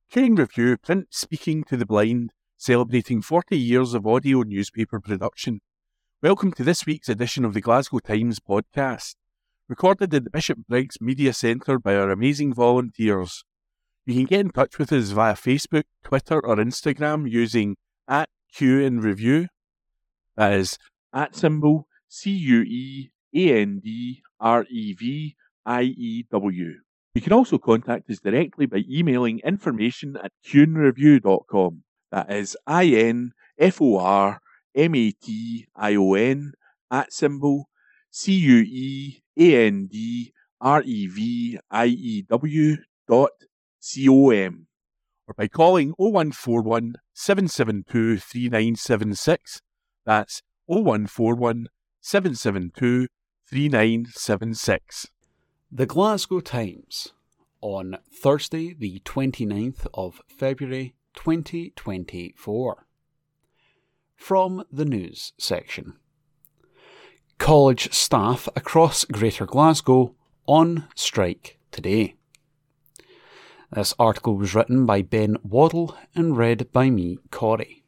Kane Review Print Speaking to the Blind, celebrating 40 years of audio newspaper production. Welcome to this week's edition of the Glasgow Times podcast, recorded at the Bishop Briggs Media Centre by our amazing volunteers. You can get in touch with us via Facebook, Twitter or Instagram using @QAndReview. That is @symbol CUEANDREVIEW. You can also contact us directly by emailing information@QAndReview.com. That is INFORMATION @CUEANDREVIEW.com, or by calling 0141 772 3976. That's 0141 772 3976. The Glasgow Times on Thursday the 29th of February 2024. From the news section. College staff across Greater Glasgow on strike today. This article was written by Ben Waddle and read by me, Corey.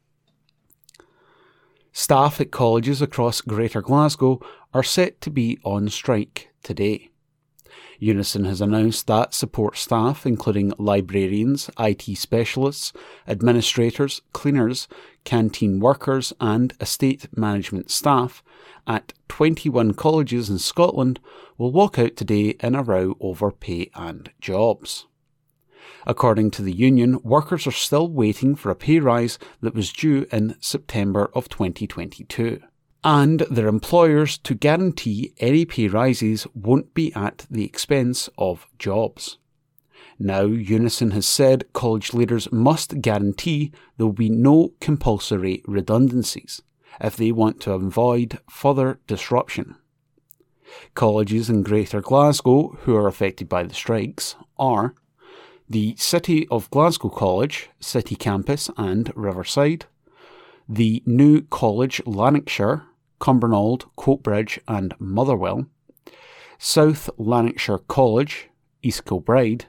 Staff at colleges across Greater Glasgow are set to be on strike today. Unison has announced that support staff, including librarians, IT specialists, administrators, cleaners, canteen workers and estate management staff at 21 colleges in Scotland will walk out today in a row over pay and jobs. According to the union, workers are still waiting for a pay rise that was due in September of 2022. And their employers to guarantee any pay rises won't be at the expense of jobs. Now, Unison has said college leaders must guarantee there will be no compulsory redundancies if they want to avoid further disruption. Colleges in Greater Glasgow who are affected by the strikes are the City of Glasgow College, City Campus and Riverside, the New College Lanarkshire, Cumbernauld, Coatbridge and Motherwell, South Lanarkshire College, East Kilbride,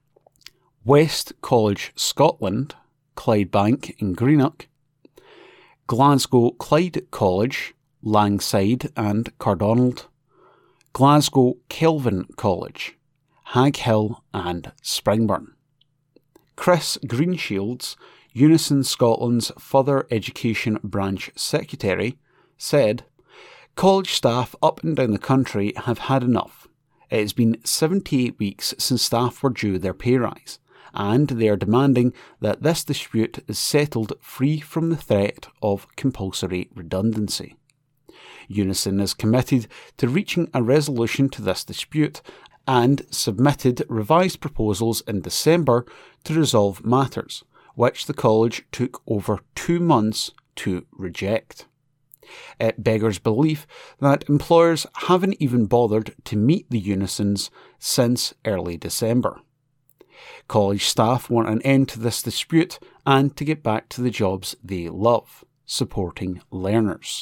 West College Scotland, Clydebank and Greenock, Glasgow Clyde College, Langside and Cardonald, Glasgow Kelvin College, Hag Hill and Springburn. Chris Greenshields, Unison Scotland's Further Education Branch Secretary, said, "College staff up and down the country have had enough. It has been 78 weeks since staff were due their pay rise, and they are demanding that this dispute is settled free from the threat of compulsory redundancy. Unison is committed to reaching a resolution to this dispute and submitted revised proposals in December to resolve matters, which the college took over 2 months to reject. It beggars belief that employers haven't even bothered to meet the Unisons since early December. College staff want an end to this dispute and to get back to the jobs they love, supporting learners."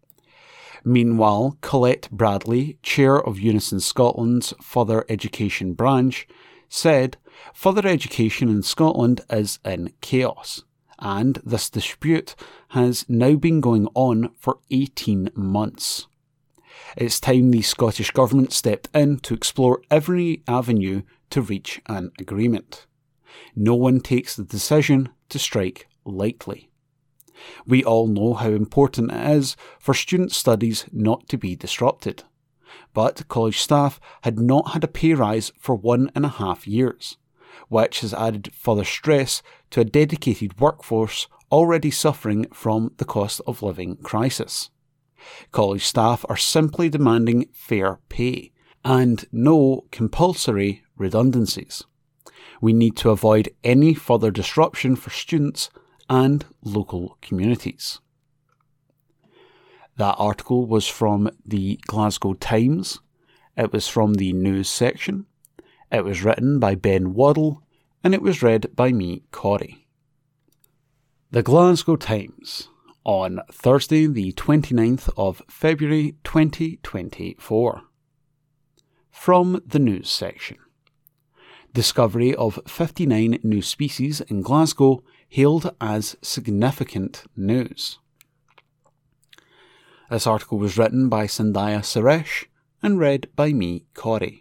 Meanwhile, Colette Bradley, chair of Unison Scotland's Further Education Branch, said further education in Scotland is in chaos, and this dispute has now been going on for 18 months. It's time the Scottish Government stepped in to explore every avenue to reach an agreement. No one takes the decision to strike lightly. We all know how important it is for student studies not to be disrupted. But college staff had not had a pay rise for 1.5 years, which has added further stress to a dedicated workforce already suffering from the cost of living crisis. College staff are simply demanding fair pay and no compulsory redundancies. We need to avoid any further disruption for students and local communities. That article was from the Glasgow Times. It was from the news section. It was written by Ben Waddle and it was read by me, Corey. The Glasgow Times on Thursday the 29th of February 2024. From the news section. Discovery of 59 new species in Glasgow hailed as significant news. This article was written by Sandhya Suresh and read by me, Corey.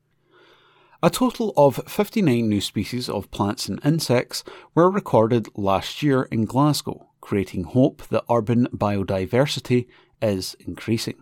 A total of 59 new species of plants and insects were recorded last year in Glasgow, creating hope that urban biodiversity is increasing.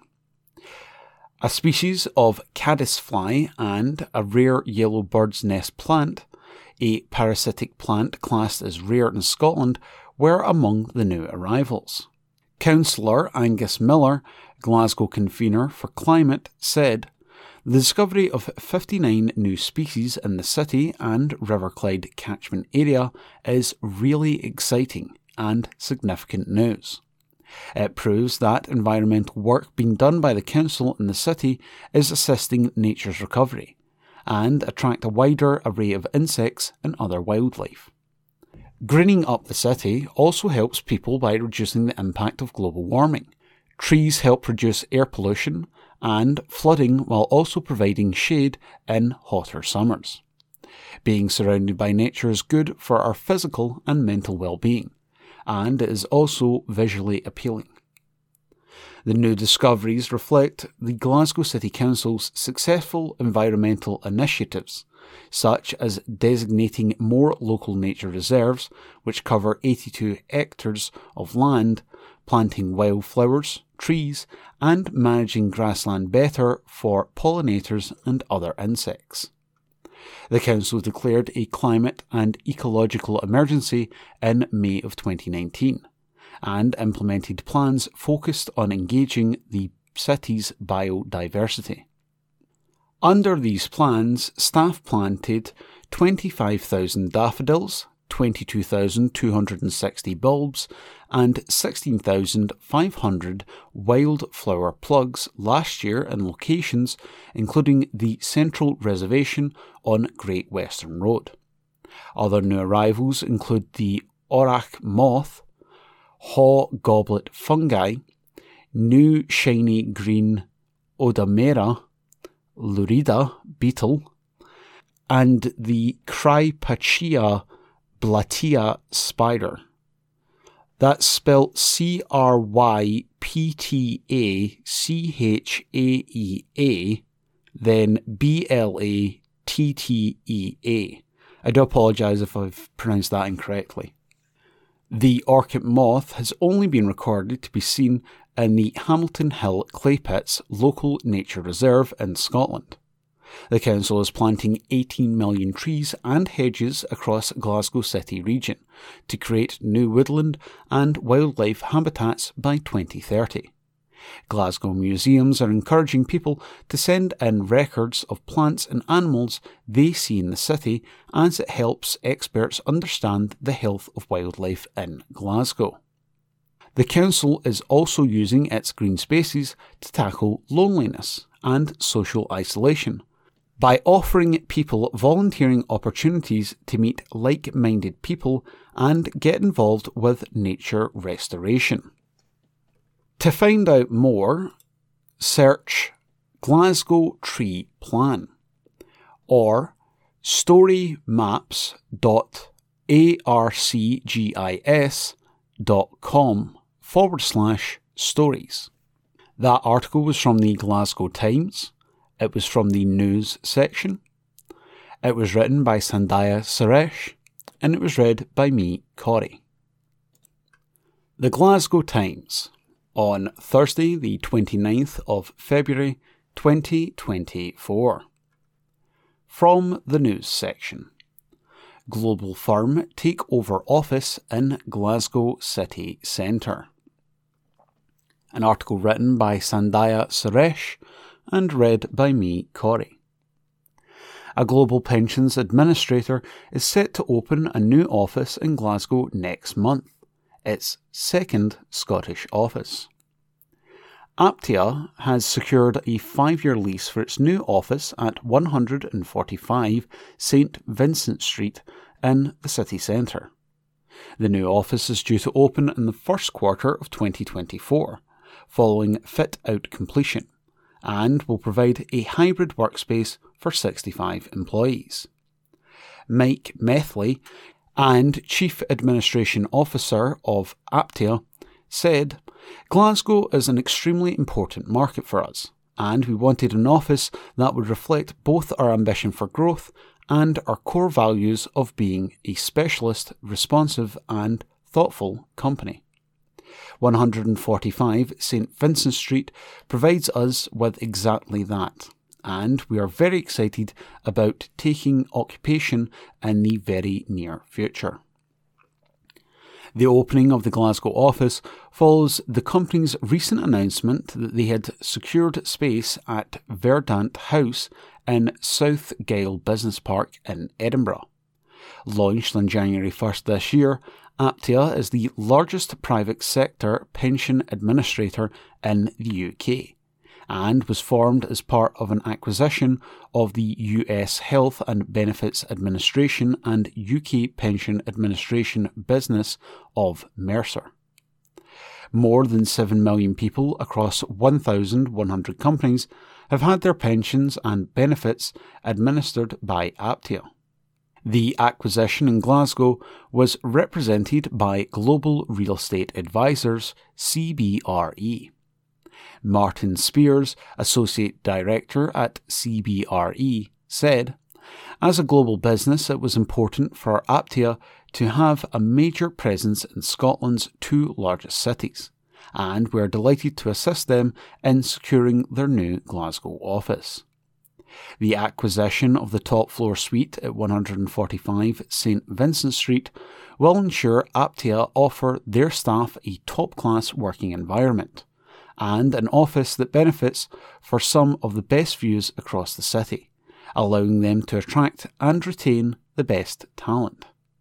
A species of caddisfly and a rare yellow bird's nest plant, a parasitic plant classed as rare in Scotland, were among the new arrivals. Councillor Angus Miller, Glasgow convener for climate, said, "The discovery of 59 new species in the city and River Clyde catchment area is really exciting and significant news. It proves that environmental work being done by the council in the city is assisting nature's recovery and attract a wider array of insects and other wildlife. Greening up the city also helps people by reducing the impact of global warming. Trees help reduce air pollution and flooding while also providing shade in hotter summers. Being surrounded by nature is good for our physical and mental well-being, and it is also visually appealing. The new discoveries reflect the Glasgow City Council's successful environmental initiatives, such as designating more local nature reserves, which cover 82 hectares of land, planting wildflowers, trees, and managing grassland better for pollinators and other insects. The Council declared a climate and ecological emergency in May of 2019 and implemented plans focused on engaging the city's biodiversity. Under these plans, staff planted 25,000 daffodils, 22,260 bulbs, and 16,500 wildflower plugs last year in locations including the Central Reservation on Great Western Road. Other new arrivals include the Orach moth, haw goblet fungi, new shiny green Odamera lurida beetle, and the Crypachia blatia spider. That's spelled Cryptaaceaea, then Blattea. I do apologise if I've pronounced that incorrectly. The orchid moth has only been recorded to be seen in the Hamilton Hill Clay Pits Local Nature Reserve in Scotland. The council is planting 18 million trees and hedges across Glasgow City region to create new woodland and wildlife habitats by 2030. Glasgow museums are encouraging people to send in records of plants and animals they see in the city, as it helps experts understand the health of wildlife in Glasgow. The council is also using its green spaces to tackle loneliness and social isolation by offering people volunteering opportunities to meet like-minded people and get involved with nature restoration. To find out more, search Glasgow Tree Plan or storymaps.arcgis.com/stories. That article was from the Glasgow Times. It was from the news section. It was written by Sandhya Suresh, and it was read by me, Corey. The Glasgow Times, on Thursday the 29th of February 2024. From the news section. Global firm take over office in Glasgow city centre. An article written by Sandhya Suresh and read by me, Corey. A global pensions administrator is set to open a new office in Glasgow next month, its second Scottish office. Aptia has secured a 5-year lease for its new office at 145 St Vincent Street in the city centre. The new office is due to open in the first quarter of 2024, following fit-out completion, and will provide a hybrid workspace for 65 employees. Mike Methley, and Chief Administration Officer of Aptia, said, "Glasgow is an extremely important market for us, and we wanted an office that would reflect both our ambition for growth and our core values of being a specialist, responsive and thoughtful company." 145 St Vincent Street provides us with exactly that, and we are very excited about taking occupation in the very near future. The opening of the Glasgow office follows the company's recent announcement that they had secured space at Verdant House in South Gyle Business Park in Edinburgh. Launched on January 1st this year, Aptia is the largest private sector pension administrator in the UK, and was formed as part of an acquisition of the US Health and Benefits Administration and UK Pension Administration business of Mercer. More than 7 million people across 1,100 companies have had their pensions and benefits administered by Aptia. The acquisition in Glasgow was represented by Global Real Estate Advisors, CBRE. Martin Spears, Associate Director at CBRE, said, "As a global business, it was important for Aptia to have a major presence in Scotland's two largest cities, and we are delighted to assist them in securing their new Glasgow office." The acquisition of the top floor suite at 145 St Vincent Street will ensure Aptia offer their staff a top-class working environment and an office that benefits for some of the best views across the city, allowing them to attract and retain the best talent.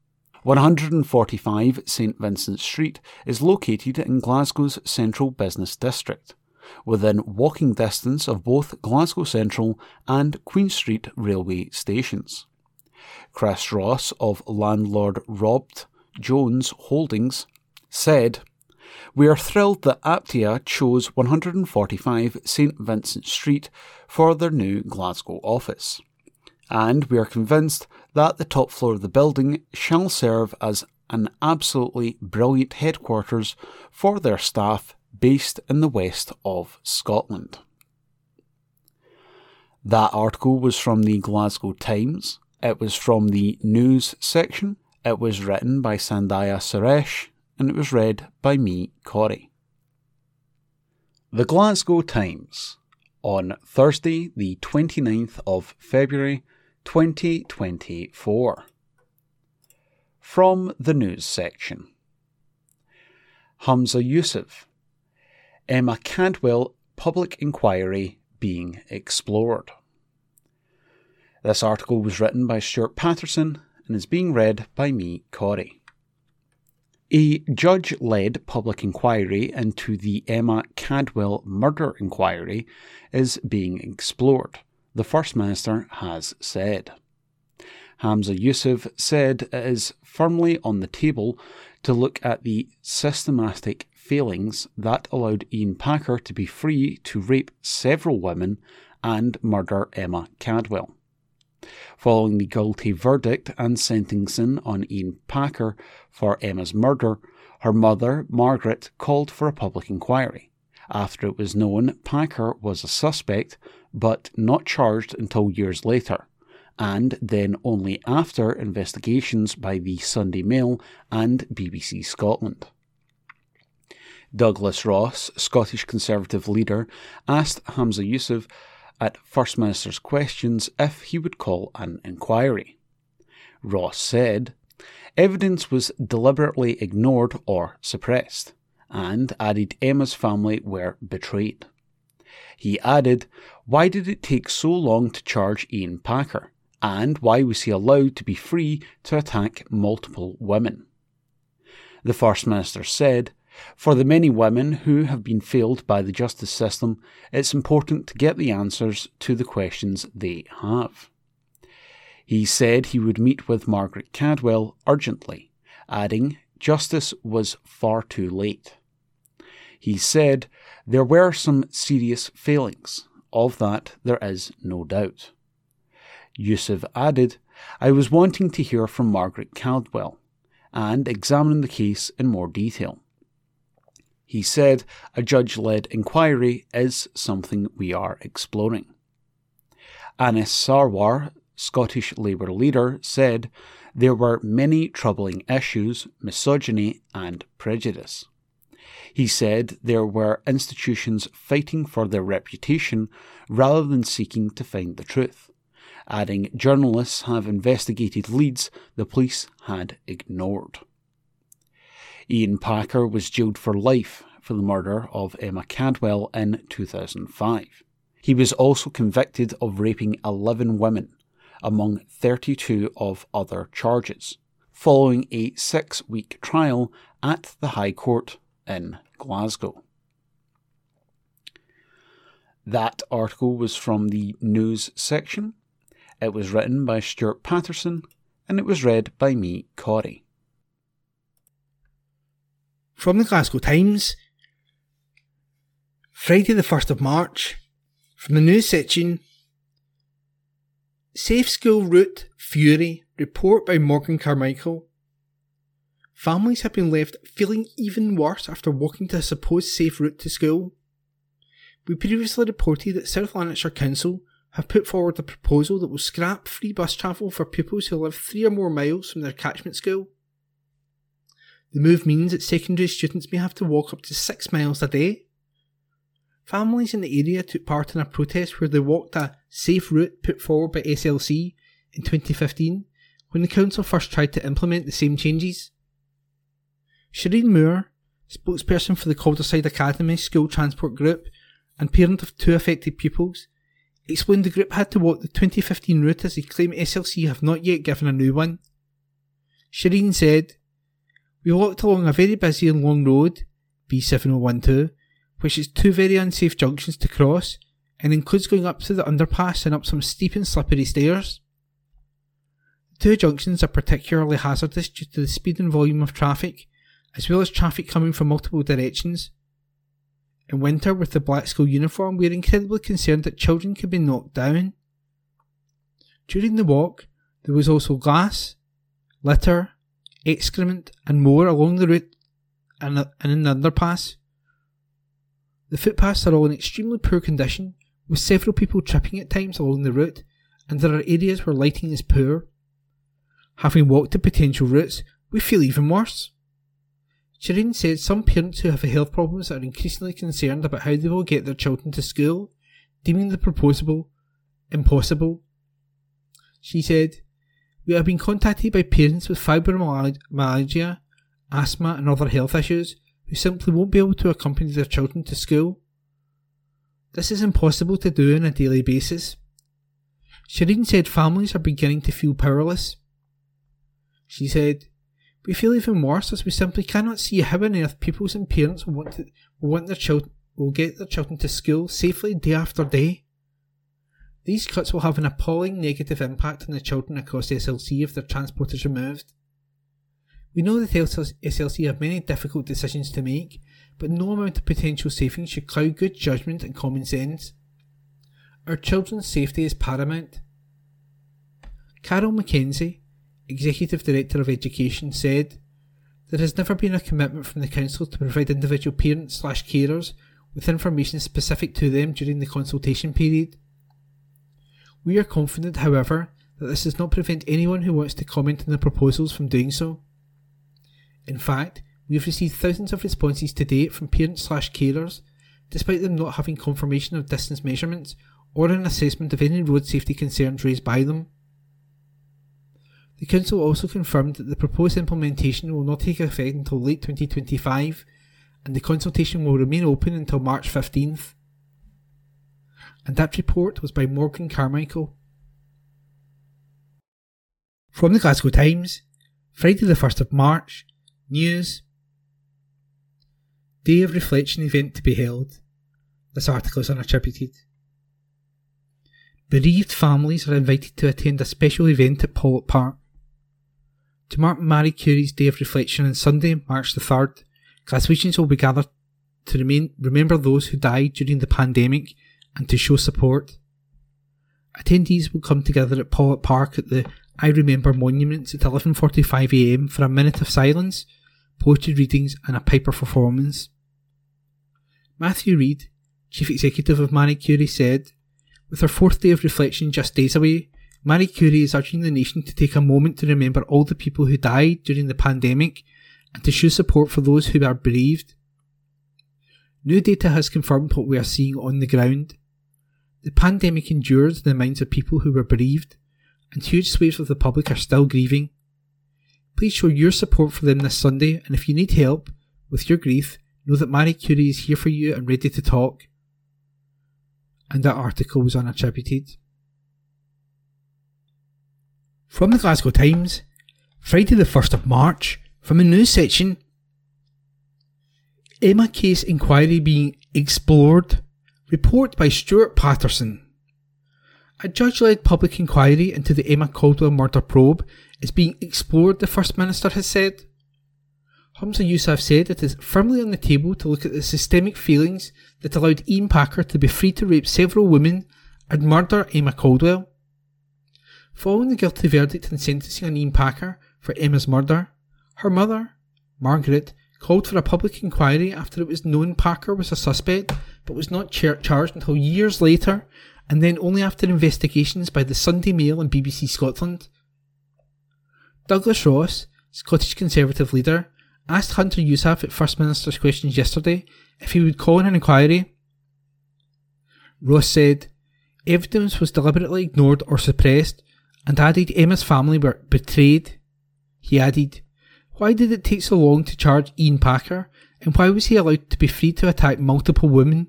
145 St Vincent Street is located in Glasgow's central business district, within walking distance of both Glasgow Central and Queen Street railway stations. Chris Ross of landlord Robert Jones Holdings said, "We are thrilled that Aptia chose 145 St Vincent Street for their new Glasgow office, and we are convinced that the top floor of the building shall serve as an absolutely brilliant headquarters for their staff based in the west of Scotland." That article was from the Glasgow Times. It was from the news section. It was written by Sandhya Suresh, and it was read by me, Corey. The Glasgow Times, on Thursday, the 29th of February, 2024. From the news section. Humza Yousaf. Emma Cadwell public inquiry being explored. This article was written by Stuart Patterson and is being read by me, Corey. A judge-led public inquiry into the Emma Cadwell murder inquiry is being explored, the First Minister has said. Humza Yousaf said it is firmly on the table to look at the systematic failings that allowed Ian Packer to be free to rape several women and murder Emma Cadwell. Following the guilty verdict and sentencing on Ian Packer for Emma's murder, her mother, Margaret, called for a public inquiry, after it was known Packer was a suspect but not charged until years later, and then only after investigations by the Sunday Mail and BBC Scotland. Douglas Ross, Scottish Conservative leader, asked Humza Yousaf at First Minister's questions if he would call an inquiry. Ross said, "Evidence was deliberately ignored or suppressed," and added Emma's family were betrayed. He added, "Why did it take so long to charge Ian Packer, and why was he allowed to be free to attack multiple women?" The First Minister said, "For the many women who have been failed by the justice system, it's important to get the answers to the questions they have." He said he would meet with Margaret Cadwell urgently, adding, "Justice was far too late." He said, "There were some serious failings. Of that there is no doubt." Yousaf added, I was wanting to hear from Margaret Caldwell and examine the case in more detail. He said a judge-led inquiry is something we are exploring. Anis Sarwar, Scottish Labour leader, said there were many troubling issues, misogyny and prejudice. He said there were institutions fighting for their reputation rather than seeking to find the truth, adding journalists have investigated leads the police had ignored. Ian Packer was jailed for life for the murder of Emma Caldwell in 2005. He was also convicted of raping 11 women, among 32 of other charges, following a 6-week trial at the High Court in Glasgow. That article was from the news section. It was written by Stuart Patterson and it was read by me, Corey. From the Glasgow Times, Friday the 1st of March, from the news section, Safe School Route Fury, report by Morgan Carmichael. Families have been left feeling even worse after walking to a supposed safe route to school. We previously reported that South Lanarkshire Council have put forward a proposal that will scrap free bus travel for pupils who live 3 or more miles from their catchment school. The move means that secondary students may have to walk up to 6 miles a day. Families in the area took part in a protest where they walked a safe route put forward by SLC in 2015 when the council first tried to implement the same changes. Shireen Moore, spokesperson for the Calderside Academy School Transport Group and parent of 2 affected pupils, explained the group had to walk the 2015 route as they claim SLC have not yet given a new one. Shireen said, "We walked along a very busy and long road, B7012, which is 2 very unsafe junctions to cross and includes going up to the underpass and up some steep and slippery stairs. The 2 junctions are particularly hazardous due to the speed and volume of traffic, as well as traffic coming from multiple directions. In winter, with the black school uniform, we are incredibly concerned that children could be knocked down. During the walk, there was also glass, litter, excrement and more along the route and in the underpass. The footpaths are all in extremely poor condition, with several people tripping at times along the route, and there are areas where lighting is poor. Having walked the potential routes, we feel even worse." Shireen said some parents who have health problems are increasingly concerned about how they will get their children to school, deeming the proposal impossible. She said, "We have been contacted by parents with fibromyalgia, asthma and other health issues who simply won't be able to accompany their children to school. This is impossible to do on a daily basis." Shireen said families are beginning to feel powerless. She said, "We feel even worse as we simply cannot see how on earth pupils and parents will get their children to school safely day after day. These cuts will have an appalling negative impact on the children across SLC if their transport is removed. We know that SLC have many difficult decisions to make, but no amount of potential savings should cloud good judgment and common sense. Our children's safety is paramount." Carol Mackenzie, Executive Director of Education, said, "There has never been a commitment from the Council to provide individual parents/carers with information specific to them during the consultation period. We are confident, however, that this does not prevent anyone who wants to comment on the proposals from doing so. In fact, we have received thousands of responses to date from parents/carers, despite them not having confirmation of distance measurements or an assessment of any road safety concerns raised by them." The Council also confirmed that the proposed implementation will not take effect until late 2025 and the consultation will remain open until March 15th. And that report was by Morgan Carmichael. From the Glasgow Times, Friday the 1st of March, news. Day of Reflection event to be held. This article is unattributed. Bereaved families are invited to attend a special event at Pollok Park. To mark Marie Curie's Day of Reflection on Sunday, March the 3rd, Glaswegians will be gathered to remember those who died during the pandemic and to show support. Attendees will come together at Pollok Park at the I Remember monuments at 11:45am for a minute of silence, poetry readings and a Piper performance. Matthew Reid, Chief Executive of Marie Curie, said, "With her 4th day of reflection just days away, Marie Curie is urging the nation to take a moment to remember all the people who died during the pandemic and to show support for those who are bereaved. New data has confirmed what we are seeing on the ground. The pandemic endured in the minds of people who were bereaved, and huge swathes of the public are still grieving. Please show your support for them this Sunday, and if you need help with your grief, know that Marie Curie is here for you and ready to talk." And that article was unattributed. From the Glasgow Times, Friday the 1st of March, from the news section, Emma case inquiry being explored. Report by Stuart Patterson. A judge-led public inquiry into the Emma Caldwell murder probe is being explored, the First Minister has said. Humza Yousaf said it is firmly on the table to look at the systemic failings that allowed Ian Packer to be free to rape several women and murder Emma Caldwell. Following the guilty verdict and sentencing on Ian Packer for Emma's murder, her mother, Margaret, called for a public inquiry after it was known Packer was a suspect but was not charged until years later, and then only after investigations by the Sunday Mail and BBC Scotland. Douglas Ross, Scottish Conservative leader, asked Hunter Yousaf at First Minister's Questions yesterday if he would call in an inquiry. Ross said, "Evidence was deliberately ignored or suppressed," and added Emma's family were betrayed. He added, "Why did it take so long to charge Ian Packer, and why was he allowed to be free to attack multiple women?"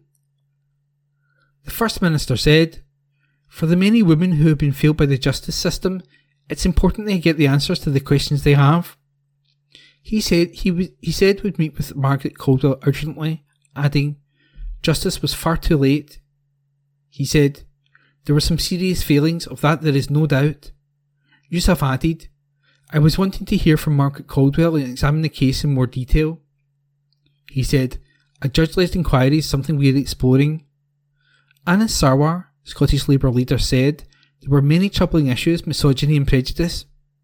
The First Minister said, "For the many women who have been failed by the justice system, it's important they get the answers to the questions they have." He said would meet with Margaret Caldwell urgently, adding, "Justice was far too late." He said, "There were some serious failings, of that there is no doubt." Yousaf added, "I was wanting to hear from Margaret Caldwell and examine the case in more detail." He said, "A judge-led inquiry is something we are exploring." Anas Sarwar, Scottish Labour leader, said there were many troubling issues, misogyny and prejudice.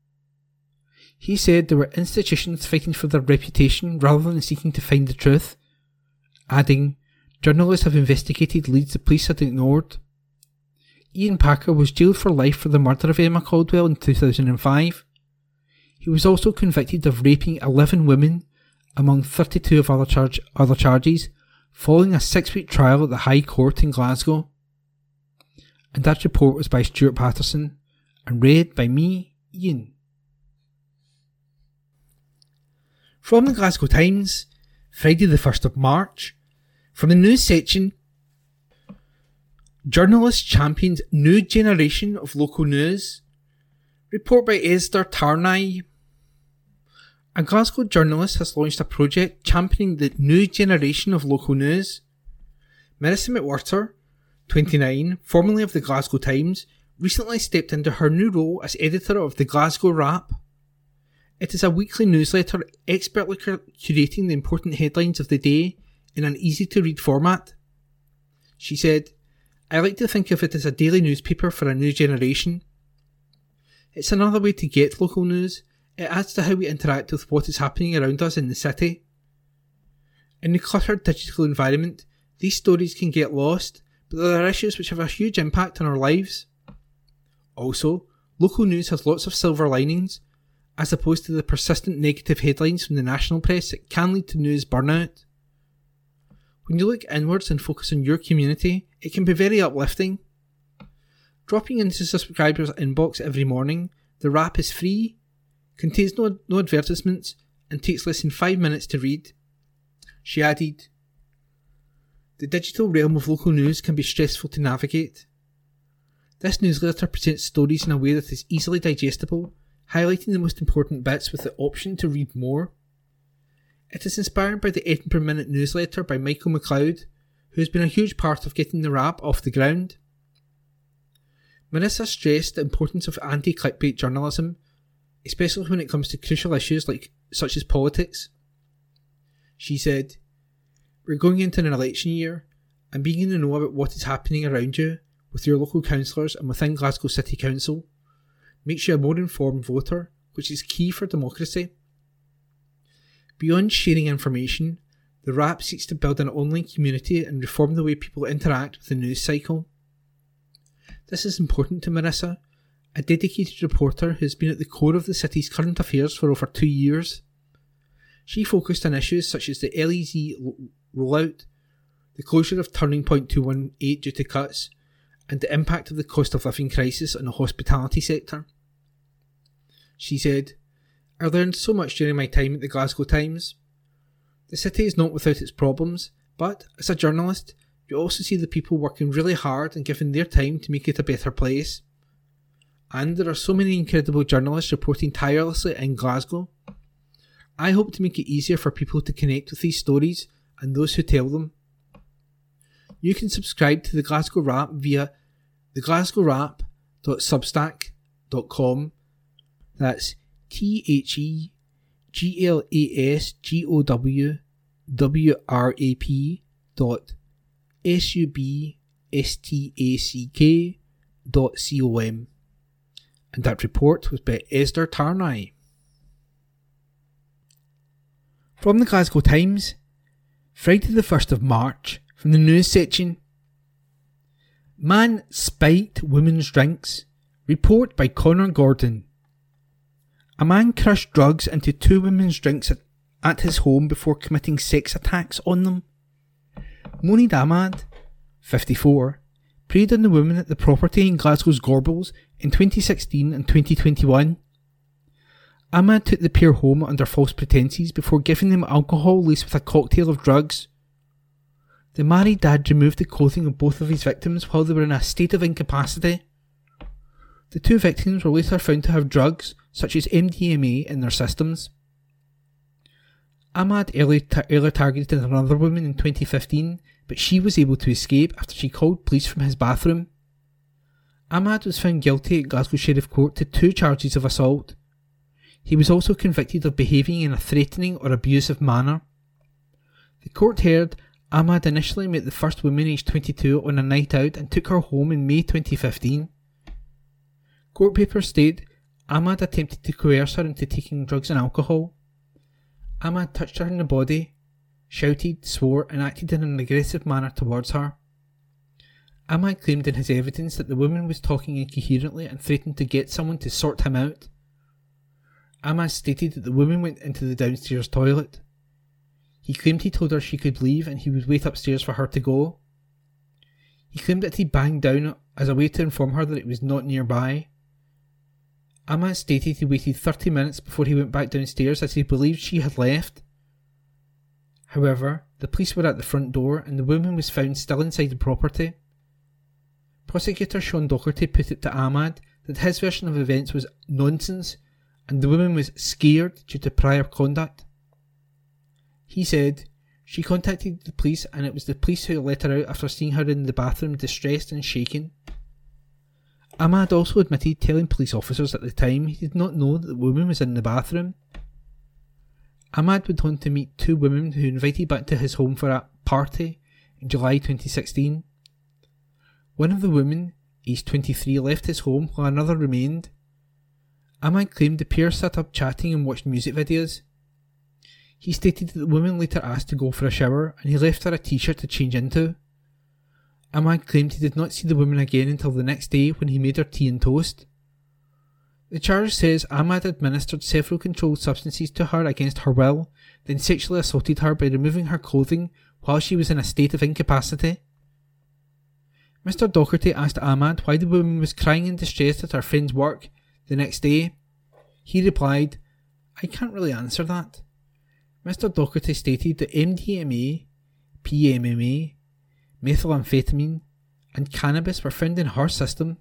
He said there were institutions fighting for their reputation rather than seeking to find the truth, adding, "Journalists have investigated leads the police had ignored." Ian Packer was jailed for life for the murder of Emma Caldwell in 2005. He was also convicted of raping 11 women, among 32 of other charges, following a 6-week trial at the High Court in Glasgow. And that report was by Stuart Patterson and read by me, Ian. From the Glasgow Times, Friday the 1st of March, from the news section, Journalist champions new generation of local news. Report by Esther Tarnay. A Glasgow journalist has launched a project championing the new generation of local news. Marissa McWhirter, 29, formerly of the Glasgow Times, recently stepped into her new role as editor of the Glasgow Wrap. It is a weekly newsletter expertly curating the important headlines of the day in an easy-to-read format. She said, "I like to think of it as a daily newspaper for a new generation. It's another way to get local news. It adds to how we interact with what is happening around us in the city. In the cluttered digital environment, these stories can get lost, but there are issues which have a huge impact on our lives. Also, local news has lots of silver linings, as opposed to the persistent negative headlines from the national press that can lead to news burnout. When you look inwards and focus on your community, it can be very uplifting. Dropping into subscribers' inbox every morning, the Wrap is free, contains no advertisements, and takes less than 5 minutes to read." She added, "The digital realm of local news can be stressful to navigate. This newsletter presents stories in a way that is easily digestible, highlighting the most important bits with the option to read more. It is inspired by the Edinburgh Minute newsletter by Michael McLeod, who has been a huge part of getting the Wrap off the ground." Marissa stressed the importance of anti-clickbait journalism, especially when it comes to crucial issues such as politics. She said, "We're going into an election year, and being in the know about what is happening around you, with your local councillors and within Glasgow City Council, makes you a more informed voter, which is key for democracy. Beyond sharing information, the Wrap seeks to build an online community and reform the way people interact with the news cycle. This is important to Marissa, a dedicated reporter who has been at the core of the city's current affairs for over 2 years. She focused on issues such as the LEZ rollout, the closure of Turning Point 218 due to cuts, and the impact of the cost of living crisis on the hospitality sector. She said, "I learned so much during my time at the Glasgow Times. The city is not without its problems, but as a journalist, you also see the people working really hard and giving their time to make it a better place. And there are so many incredible journalists reporting tirelessly in Glasgow. I hope to make it easier for people to connect with these stories and those who tell them." You can subscribe to the Glasgow Wrap via theglasgowwrap.substack.com. That's theglasgowrap.substack.com. And that report was by Esther Tarnay. From the Glasgow Times, Friday the 1st of March, from the news section. Man spiked women's drinks. Report by Connor Gordon. A man crushed drugs into 2 women's drinks at his home before committing sex attacks on them. Monid Ahmad, 54, preyed on the women at the property in Glasgow's Gorbals in 2016 and 2021. Ahmad took the pair home under false pretences before giving them alcohol laced with a cocktail of drugs. The married dad removed the clothing of both of his victims while they were in a state of incapacity. The 2 victims were later found to have drugs such as MDMA in their systems. Ahmad earlier targeted another woman in 2015, but she was able to escape after she called police from his bathroom. Ahmad was found guilty at Glasgow Sheriff Court to 2 charges of assault. He was also convicted of behaving in a threatening or abusive manner. The court heard Ahmad initially met the first woman aged 22 on a night out and took her home in May 2015. Court papers state Ahmad attempted to coerce her into taking drugs and alcohol. Ahmad touched her in the body, shouted, swore and acted in an aggressive manner towards her. Ahmad claimed in his evidence that the woman was talking incoherently and threatened to get someone to sort him out. Ahmad stated that the woman went into the downstairs toilet. He claimed he told her she could leave and he would wait upstairs for her to go. He claimed that he banged down as a way to inform her that it was not nearby. Ahmad stated he waited 30 minutes before he went back downstairs as he believed she had left. However, the police were at the front door and the woman was found still inside the property. Prosecutor Sean Docherty put it to Ahmad that his version of events was nonsense and the woman was scared due to prior conduct. He said, "She contacted the police and it was the police who let her out after seeing her in the bathroom distressed and shaken." Ahmad also admitted telling police officers at the time he did not know that the woman was in the bathroom. Ahmad went on to meet 2 women who invited back to his home for a party in July 2016. One of the women, aged 23, left his home while another remained. Ahmad claimed the pair sat up chatting and watched music videos. He stated that the woman later asked to go for a shower and he left her a t-shirt to change into. Ahmad claimed he did not see the woman again until the next day when he made her tea and toast. The charge says Ahmad administered several controlled substances to her against her will, then sexually assaulted her by removing her clothing while she was in a state of incapacity. Mr. Docherty asked Ahmad why the woman was crying in distress at her friend's work the next day. He replied, "I can't really answer that." Mr. Docherty stated that MDMA, PMMA, methamphetamine and cannabis were found in her system.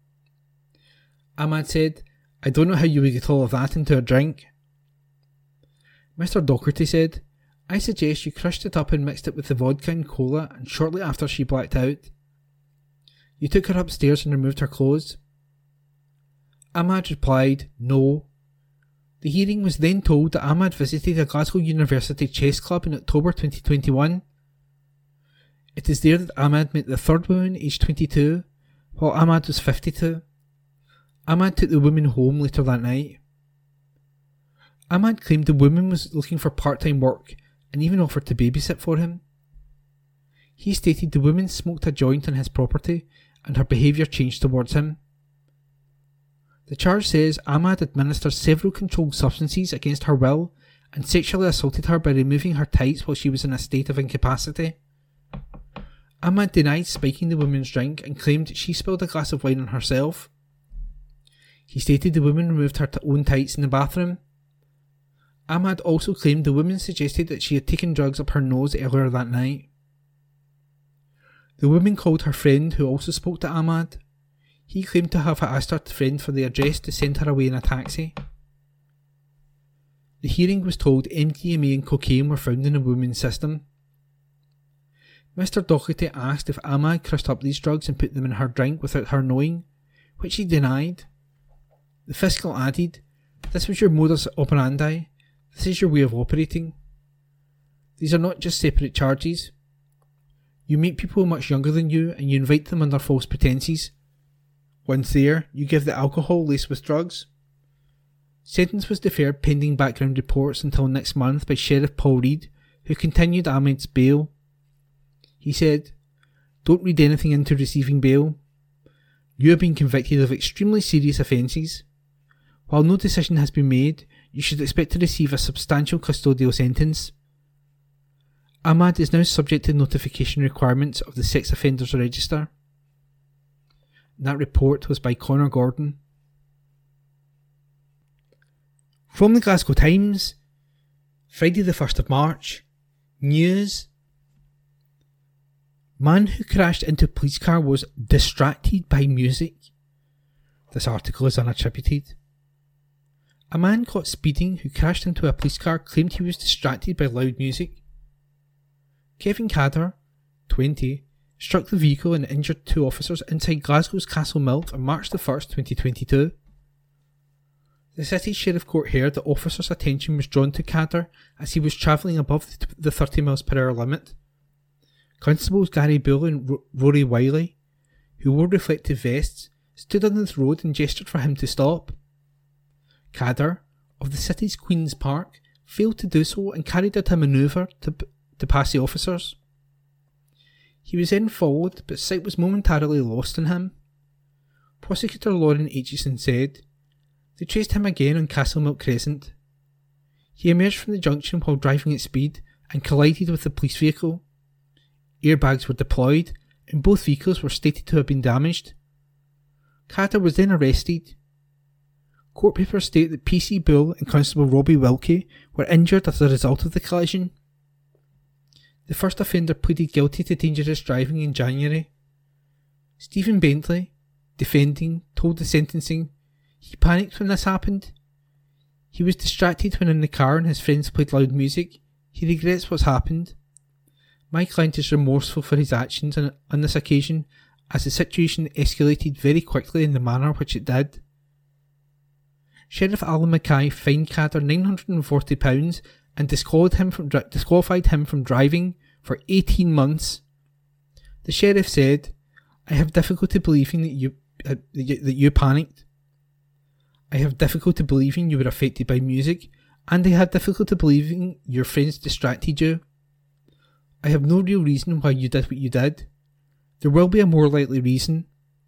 Ahmad said, "I don't know how you would get all of that into a drink." Mr. Docherty said, "I suggest you crushed it up and mixed it with the vodka and cola and shortly after she blacked out. You took her upstairs and removed her clothes." Ahmad replied, "No." The hearing was then told that Ahmad visited a Glasgow University chess club in October 2021. It is there that Ahmad met the 3rd woman aged 22, while Ahmad was 52. Ahmad took the woman home later that night. Ahmad claimed the woman was looking for part-time work and even offered to babysit for him. He stated the woman smoked a joint on his property and her behaviour changed towards him. The charge says Ahmad administered several controlled substances against her will and sexually assaulted her by removing her tights while she was in a state of incapacity. Ahmad denied spiking the woman's drink and claimed she spilled a glass of wine on herself. He stated the woman removed her own tights in the bathroom. Ahmad also claimed the woman suggested that she had taken drugs up her nose earlier that night. The woman called her friend, who also spoke to Ahmad. He claimed to have asked her friend for the address to send her away in a taxi. The hearing was told MDMA and cocaine were found in the woman's system. Mr. Doherty asked if Ahmad crushed up these drugs and put them in her drink without her knowing, which he denied. The fiscal added, "This was your modus operandi. This is your way of operating. These are not just separate charges. You meet people much younger than you and you invite them under false pretences. Once there, you give the alcohol laced with drugs." Sentence was deferred pending background reports until next month by Sheriff Paul Reed, who continued Ahmed's bail. He said, "Don't read anything into receiving bail. You have been convicted of extremely serious offences. While no decision has been made, you should expect to receive a substantial custodial sentence." Ahmad is now subject to notification requirements of the Sex Offenders Register. That report was by Connor Gordon. From the Glasgow Times, Friday the 1st of March, news. Man who crashed into police car was distracted by music. This article is unattributed. A man caught speeding who crashed into a police car claimed he was distracted by loud music. Kevin Cadder, 20, struck the vehicle and injured 2 officers inside Glasgow's Castlemilk on March the 1st, 2022. The City Sheriff Court heard that officers' attention was drawn to Cadder as he was travelling above the 30 mph limit. Constables Gary Bull and Rory Wiley, who wore reflective vests, stood on the road and gestured for him to stop. Cadder, of the city's Queen's Park, failed to do so and carried out a manoeuvre to pass the officers. He was then followed, but sight was momentarily lost in him. Prosecutor Lauren Aitchison said, "They traced him again on Castlemilk Crescent. He emerged from the junction while driving at speed and collided with the police vehicle. Airbags were deployed and both vehicles were stated to have been damaged. Cadder was then arrested. Court papers state that PC Bull and Constable Robbie Wilkie were injured as a result of the collision. The first offender pleaded guilty to dangerous driving in January. Stephen Bentley, defending, told the sentencing he panicked when this happened. He was distracted when in the car and his friends played loud music. He regrets what's happened. My client is remorseful for his actions on this occasion as the situation escalated very quickly in the manner which it did." Sheriff Alan Mackay fined Cadder £940 and disqualified him from driving for 18 months. The sheriff said, "I have difficulty believing that you panicked. I have difficulty believing you were affected by music, and I had difficulty believing your friends distracted you. I have no real reason why you did what you did. There will be a more likely reason.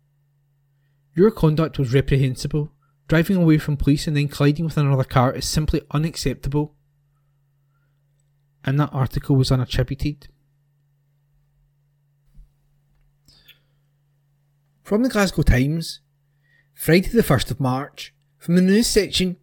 Your conduct was reprehensible. Driving away from police and then colliding with another car is simply unacceptable." And that article was unattributed. From the Glasgow Times, Friday the 1st of March, from the news section,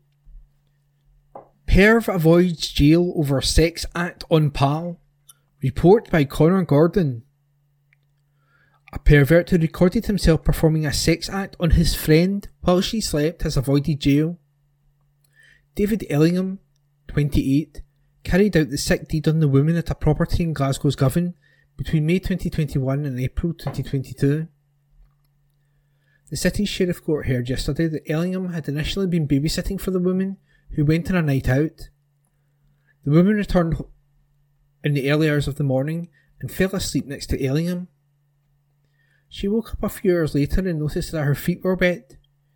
Perv avoids jail over sex act on pal. Report by Connor Gordon. A pervert who recorded himself performing a sex act on his friend while she slept has avoided jail. David Ellingham, 28, carried out the sick deed on the woman at a property in Glasgow's Govan between May 2021 and April 2022. The City Sheriff Court heard yesterday that Ellingham had initially been babysitting for the woman who went on a night out. The woman returned in the early hours of the morning and fell asleep next to Ellingham. She woke up a few hours later and noticed that her feet were wet.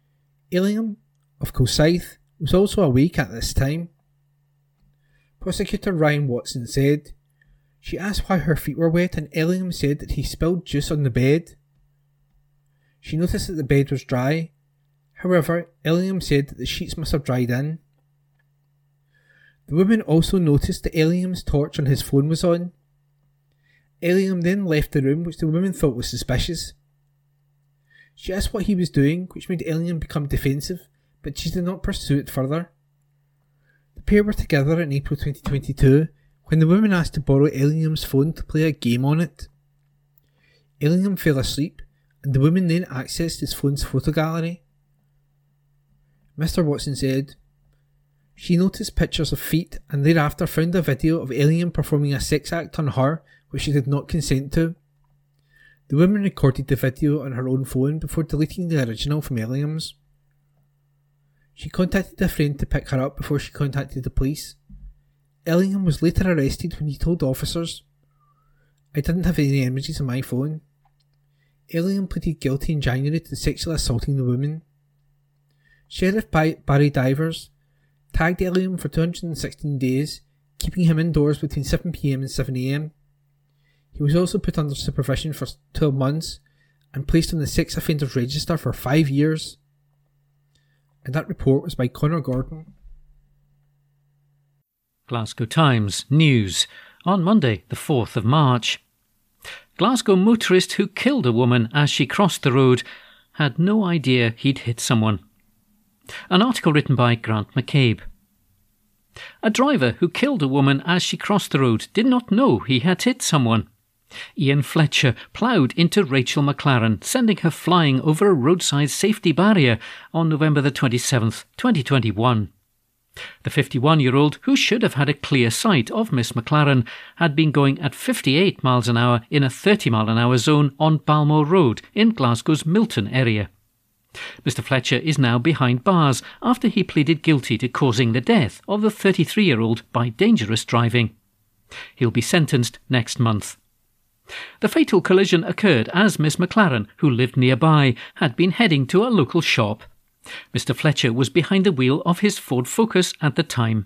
Ellingham of Kilsyth was also awake at this time. Prosecutor Ryan Watson said, she asked why her feet were wet and Ellingham said that he spilled juice on the bed. She noticed that the bed was dry. However, Ellingham said that the sheets must have dried in. The woman also noticed that Ellingham's torch on his phone was on. Ellingham then left the room, which the woman thought was suspicious. She asked what he was doing, which made Ellingham become defensive, but she did not pursue it further. The pair were together in April 2022, when the woman asked to borrow Ellingham's phone to play a game on it. Ellingham fell asleep, and the woman then accessed his phone's photo gallery. Mr. Watson said, she noticed pictures of feet and thereafter found a video of Ellingham performing a sex act on her which she did not consent to. The woman recorded the video on her own phone before deleting the original from Ellingham's. She contacted a friend to pick her up before she contacted the police. Ellingham was later arrested when he told officers, I didn't have any images on my phone. Ellingham pleaded guilty in January to sexually assaulting the woman. Sheriff Barry Divers tagged Ellingham for 216 days, keeping him indoors between 7 p.m. and 7 a.m. He was also put under supervision for 12 months and placed on the sex offenders register for 5 years. And that report was by Connor Gordon. Glasgow Times News on Monday the 4th of March. Glasgow motorist who killed a woman as she crossed the road had no idea he'd hit someone. An article written by Grant McCabe. A driver who killed a woman as she crossed the road did not know he had hit someone. Ian Fletcher ploughed into Rachel McLaren, sending her flying over a roadside safety barrier on November the 27th, 2021. The 51-year-old, who should have had a clear sight of Miss McLaren, had been going at 58 miles an hour in a 30 mile an hour zone on Balmoor Road in Glasgow's Milton area. Mr. Fletcher is now behind bars after he pleaded guilty to causing the death of the 33-year-old by dangerous driving. He'll be sentenced next month. The fatal collision occurred as Miss McLaren, who lived nearby, had been heading to a local shop. Mr. Fletcher was behind the wheel of his Ford Focus at the time.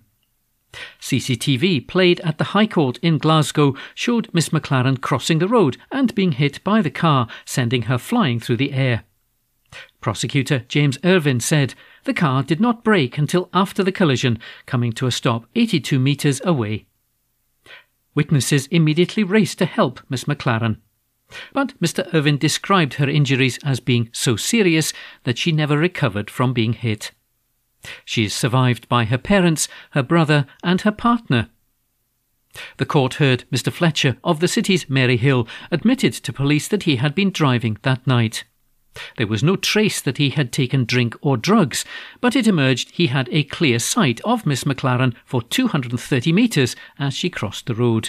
CCTV played at the High Court in Glasgow showed Miss McLaren crossing the road and being hit by the car, sending her flying through the air. Prosecutor James Irvin said the car did not brake until after the collision, coming to a stop 82 metres away. Witnesses immediately raced to help Miss McLaren. But Mr. Irvin described her injuries as being so serious that she never recovered from being hit. She is survived by her parents, her brother and her partner. The court heard Mr. Fletcher of the city's Maryhill admitted to police that he had been driving that night. There was no trace that he had taken drink or drugs, but it emerged he had a clear sight of Miss McLaren for 230 metres as she crossed the road.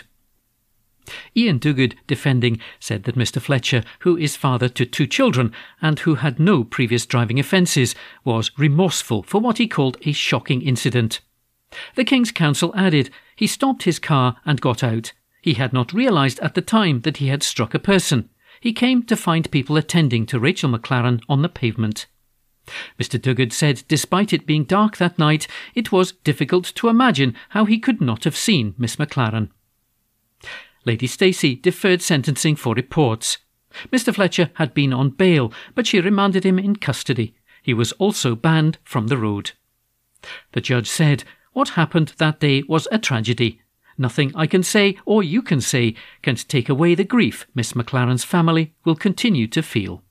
Ian Duguid, defending, said that Mr. Fletcher, who is father to 2 children and who had no previous driving offences, was remorseful for what he called a shocking incident. The King's Counsel added he stopped his car and got out. He had not realised at the time that he had struck a person. He came to find people attending to Rachel McLaren on the pavement. Mr. Duguid said despite it being dark that night, it was difficult to imagine how he could not have seen Miss McLaren. Lady Stacey deferred sentencing for reports. Mr. Fletcher had been on bail, but she remanded him in custody. He was also banned from the road. The judge said, "What happened that day was a tragedy. Nothing I can say or you can say can take away the grief Miss McLaren's family will continue to feel."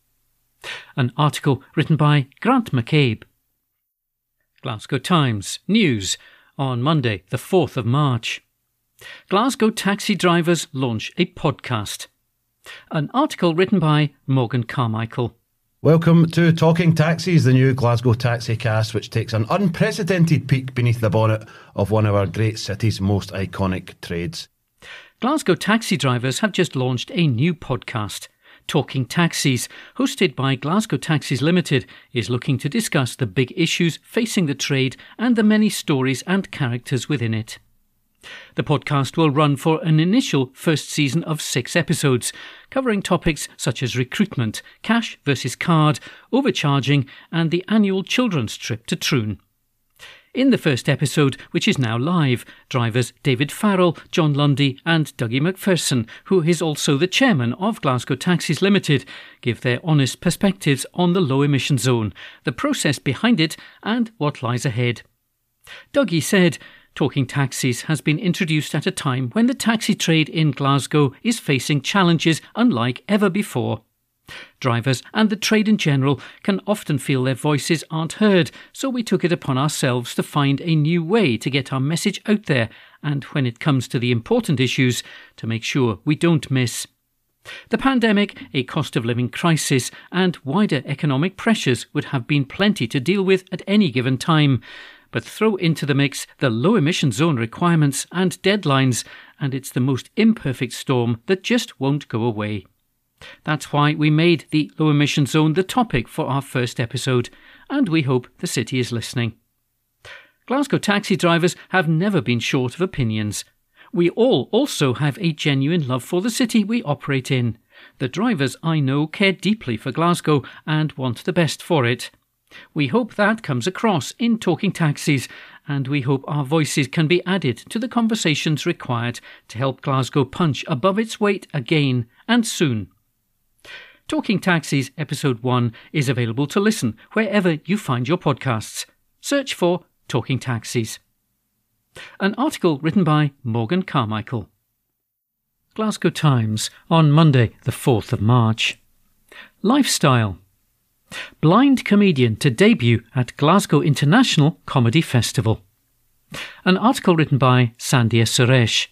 An article written by Grant McCabe. Glasgow Times News on Monday the 4th of March. Glasgow taxi drivers launch a podcast. An article written by Morgan Carmichael. Welcome to Talking Taxis, the new Glasgow taxi cast, which takes an unprecedented peek beneath the bonnet of one of our great city's most iconic trades. Glasgow taxi drivers have just launched a new podcast. Talking Taxis, hosted by Glasgow Taxis Limited, is looking to discuss the big issues facing the trade and the many stories and characters within it. The podcast will run for an initial first season of 6 episodes, covering topics such as recruitment, cash versus card, overcharging, and the annual children's trip to Troon. In the first episode, which is now live, drivers David Farrell, John Lundy and Dougie McPherson, who is also the chairman of Glasgow Taxis Limited, give their honest perspectives on the low emission zone, the process behind it and what lies ahead. Dougie said, Talking Taxis has been introduced at a time when the taxi trade in Glasgow is facing challenges unlike ever before. Drivers and the trade in general can often feel their voices aren't heard, so we took it upon ourselves to find a new way to get our message out there and, when it comes to the important issues, to make sure we don't miss. The pandemic, a cost of living crisis and wider economic pressures would have been plenty to deal with at any given time. But throw into the mix the low emission zone requirements and deadlines, and it's the most imperfect storm that just won't go away. That's why we made the low emission zone the topic for our first episode, and we hope the city is listening. Glasgow taxi drivers have never been short of opinions. We all also have a genuine love for the city we operate in. The drivers I know care deeply for Glasgow and want the best for it. We hope that comes across in Talking Taxis, and we hope our voices can be added to the conversations required to help Glasgow punch above its weight again and soon. Talking Taxis Episode 1 is available to listen wherever you find your podcasts. Search for Talking Taxis. An article written by Morgan Carmichael. Glasgow Times on Monday the 4th of March. Lifestyle. Blind comedian to debut at Glasgow International Comedy Festival. An article written by Sandhya Suresh.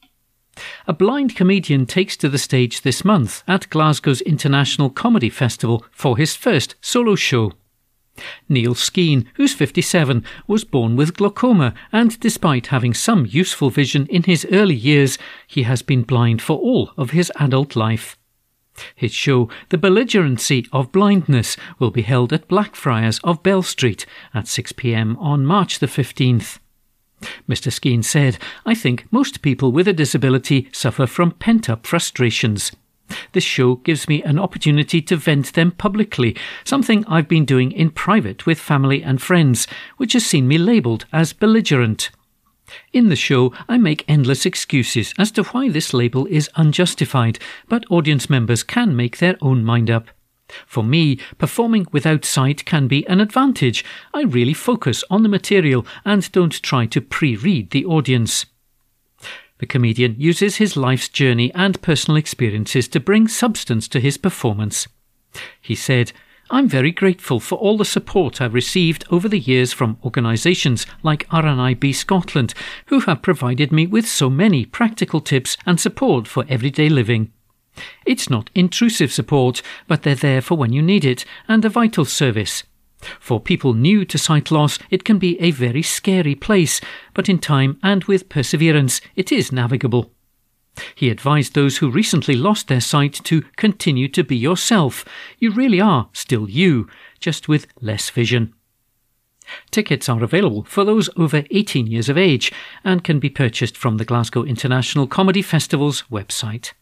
A blind comedian takes to the stage this month at Glasgow's International Comedy Festival for his first solo show. Neil Skeen, who's 57, was born with glaucoma, and despite having some useful vision in his early years, he has been blind for all of his adult life. His show, The Belligerency of Blindness, will be held at Blackfriars of Bell Street at 6 p.m. on March the 15th. Mr. Skeen said, I think most people with a disability suffer from pent-up frustrations. This show gives me an opportunity to vent them publicly, something I've been doing in private with family and friends, which has seen me labelled as belligerent. In the show, I make endless excuses as to why this label is unjustified, but audience members can make their own mind up. For me, performing without sight can be an advantage. I really focus on the material and don't try to pre-read the audience. The comedian uses his life's journey and personal experiences to bring substance to his performance. He said, I'm very grateful for all the support I've received over the years from organisations like RNIB Scotland, who have provided me with so many practical tips and support for everyday living. It's not intrusive support, but they're there for when you need it, and a vital service. For people new to sight loss, it can be a very scary place, but in time and with perseverance, it is navigable. He advised those who recently lost their sight to continue to be yourself. You really are still you, just with less vision. Tickets are available for those over 18 years of age and can be purchased from the Glasgow International Comedy Festival's website.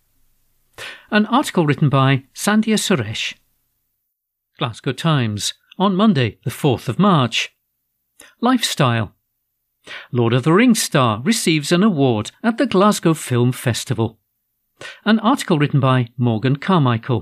An article written by Sandhya Suresh. Glasgow Times on Monday the 4th of March. Lifestyle. Lord of the Rings star receives an award at the Glasgow Film Festival. An article written by Morgan Carmichael.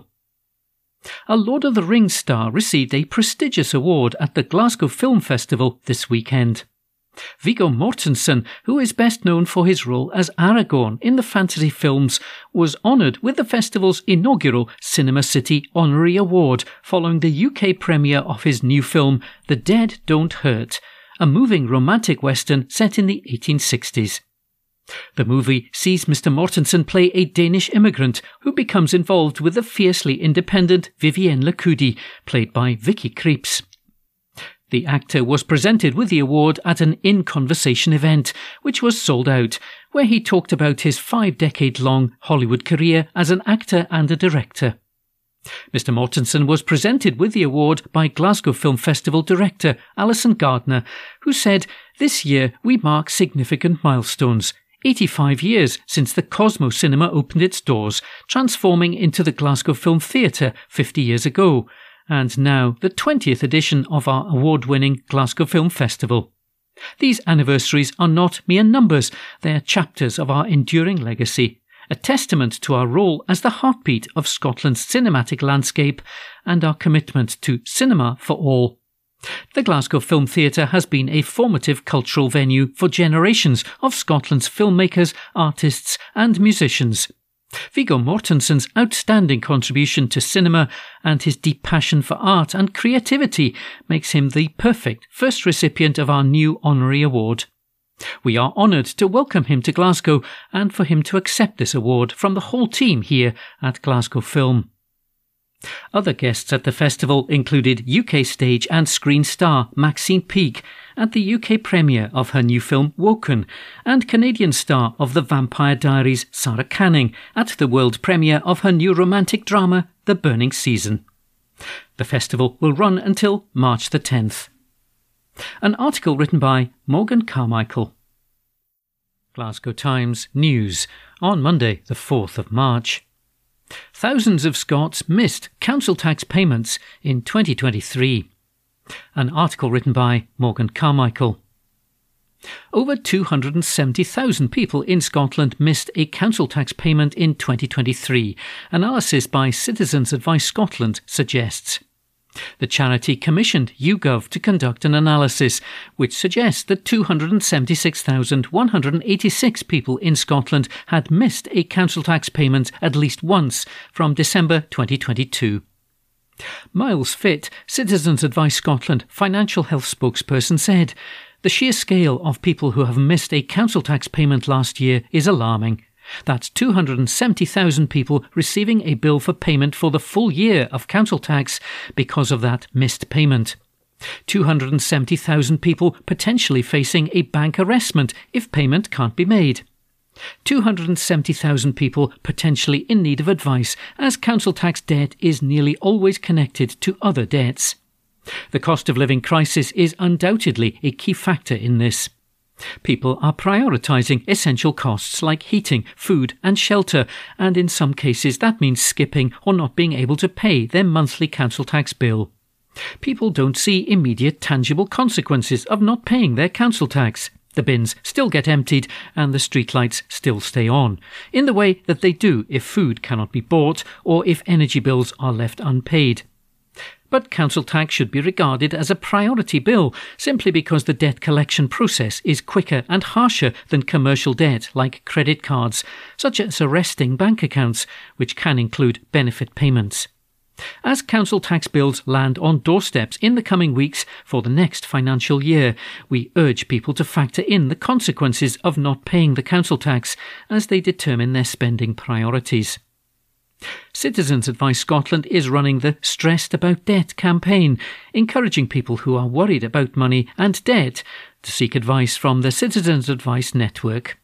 A Lord of the Rings star received a prestigious award at the Glasgow Film Festival this weekend. Viggo Mortensen, who is best known for his role as Aragorn in the fantasy films, was honoured with the festival's inaugural Cinema City Honorary Award following the UK premiere of his new film The Dead Don't Hurt, a moving romantic western set in the 1860s. The movie sees Mr. Mortensen play a Danish immigrant who becomes involved with the fiercely independent Vivienne Le Cudi, played by Vicky Krieps. The actor was presented with the award at an In Conversation event, which was sold out, where he talked about his 5-decade-long Hollywood career as an actor and a director. Mr. Mortensen was presented with the award by Glasgow Film Festival director Alison Gardner, who said, "This year we mark significant milestones. 85 years since the Cosmo Cinema opened its doors, transforming into the Glasgow Film Theatre 50 years ago, and now the 20th edition of our award-winning Glasgow Film Festival. These anniversaries are not mere numbers, they are chapters of our enduring legacy, a testament to our role as the heartbeat of Scotland's cinematic landscape and our commitment to cinema for all. The Glasgow Film Theatre has been a formative cultural venue for generations of Scotland's filmmakers, artists and musicians. Viggo Mortensen's outstanding contribution to cinema and his deep passion for art and creativity makes him the perfect first recipient of our new honorary award. We are honoured to welcome him to Glasgow and for him to accept this award from the whole team here at Glasgow Film. Other guests at the festival included UK stage and screen star Maxine Peake at the UK premiere of her new film Woken, and Canadian star of The Vampire Diaries Sarah Canning at the world premiere of her new romantic drama The Burning Season. The festival will run until March the 10th. An article written by Morgan Carmichael. Glasgow Times News on Monday the 4th of March. Thousands of Scots missed council tax payments in 2023. An article written by Morgan Carmichael. Over 270,000 people in Scotland missed a council tax payment in 2023, analysis by Citizens Advice Scotland suggests. The charity commissioned YouGov to conduct an analysis which suggests that 276,186 people in Scotland had missed a council tax payment at least once from December 2022. Miles Fitt, Citizens Advice Scotland financial health spokesperson, said, "The sheer scale of people who have missed a council tax payment last year is alarming. That's 270,000 people receiving a bill for payment for the full year of council tax because of that missed payment. 270,000 people potentially facing a bank arrestment if payment can't be made. 270,000 people potentially in need of advice, as council tax debt is nearly always connected to other debts. The cost of living crisis is undoubtedly a key factor in this. People are prioritising essential costs like heating, food and shelter, and in some cases that means skipping or not being able to pay their monthly council tax bill. People don't see immediate tangible consequences of not paying their council tax. The bins still get emptied and the streetlights still stay on, in the way that they do if food cannot be bought or if energy bills are left unpaid. But council tax should be regarded as a priority bill simply because the debt collection process is quicker and harsher than commercial debt like credit cards, such as arresting bank accounts, which can include benefit payments. As council tax bills land on doorsteps in the coming weeks for the next financial year, we urge people to factor in the consequences of not paying the council tax as they determine their spending priorities. Citizens Advice Scotland is running the Stressed About Debt campaign, encouraging people who are worried about money and debt to seek advice from the Citizens Advice Network.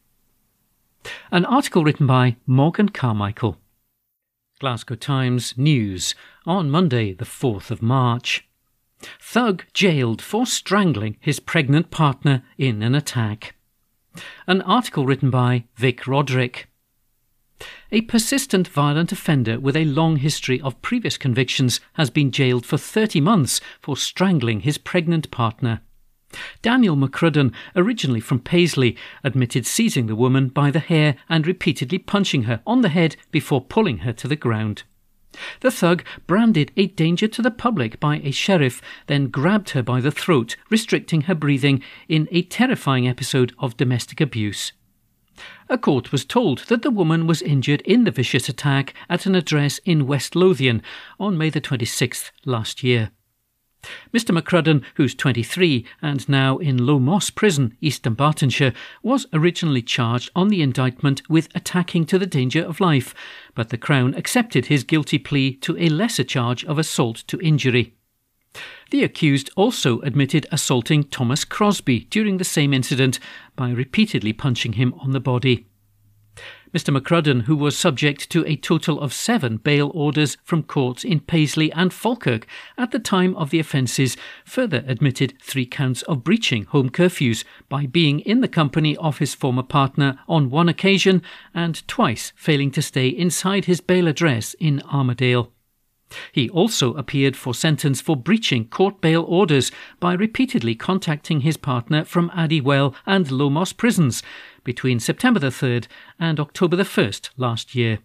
An article written by Morgan Carmichael. Glasgow Times News on Monday the 4th of March. Thug jailed for strangling his pregnant partner in an attack. An article written by Vic Roderick. A persistent violent offender with a long history of previous convictions has been jailed for 30 months for strangling his pregnant partner. Daniel McCrudden, originally from Paisley, admitted seizing the woman by the hair and repeatedly punching her on the head before pulling her to the ground. The thug branded a danger to the public by a sheriff, then grabbed her by the throat, restricting her breathing in a terrifying episode of domestic abuse. A court was told that the woman was injured in the vicious attack at an address in West Lothian on May the 26th last year. Mr McCrudden, who's 23 and now in Low Moss Prison, East Dunbartonshire, was originally charged on the indictment with attacking to the danger of life, but the Crown accepted his guilty plea to a lesser charge of assault to injury. The accused also admitted assaulting Thomas Crosby during the same incident by repeatedly punching him on the body. Mr McCrudden, who was subject to a total of 7 bail orders from courts in Paisley and Falkirk at the time of the offences, further admitted 3 counts of breaching home curfews by being in the company of his former partner on 1 occasion and twice failing to stay inside his bail address in Armadale. He also appeared for sentence for breaching court bail orders by repeatedly contacting his partner from Addywell and Lomos prisons between September the 3rd and October the 1st last year.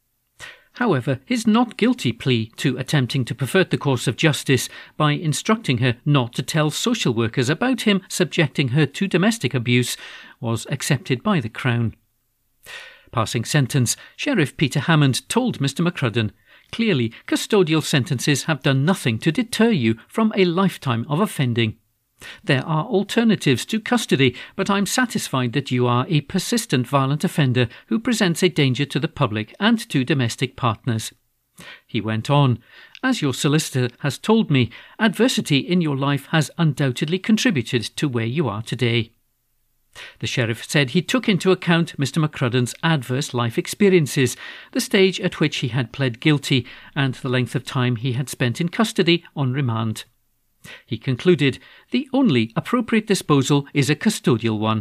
However, his not guilty plea to attempting to pervert the course of justice by instructing her not to tell social workers about him subjecting her to domestic abuse was accepted by the Crown. Passing sentence, Sheriff Peter Hammond told Mr McCrudden, "Clearly, custodial sentences have done nothing to deter you from a lifetime of offending. There are alternatives to custody, but I'm satisfied that you are a persistent violent offender who presents a danger to the public and to domestic partners." He went on, "As your solicitor has told me, adversity in your life has undoubtedly contributed to where you are today." The Sheriff said he took into account Mr McCrudden's adverse life experiences, the stage at which he had pled guilty, and the length of time he had spent in custody on remand. He concluded, "The only appropriate disposal is a custodial one."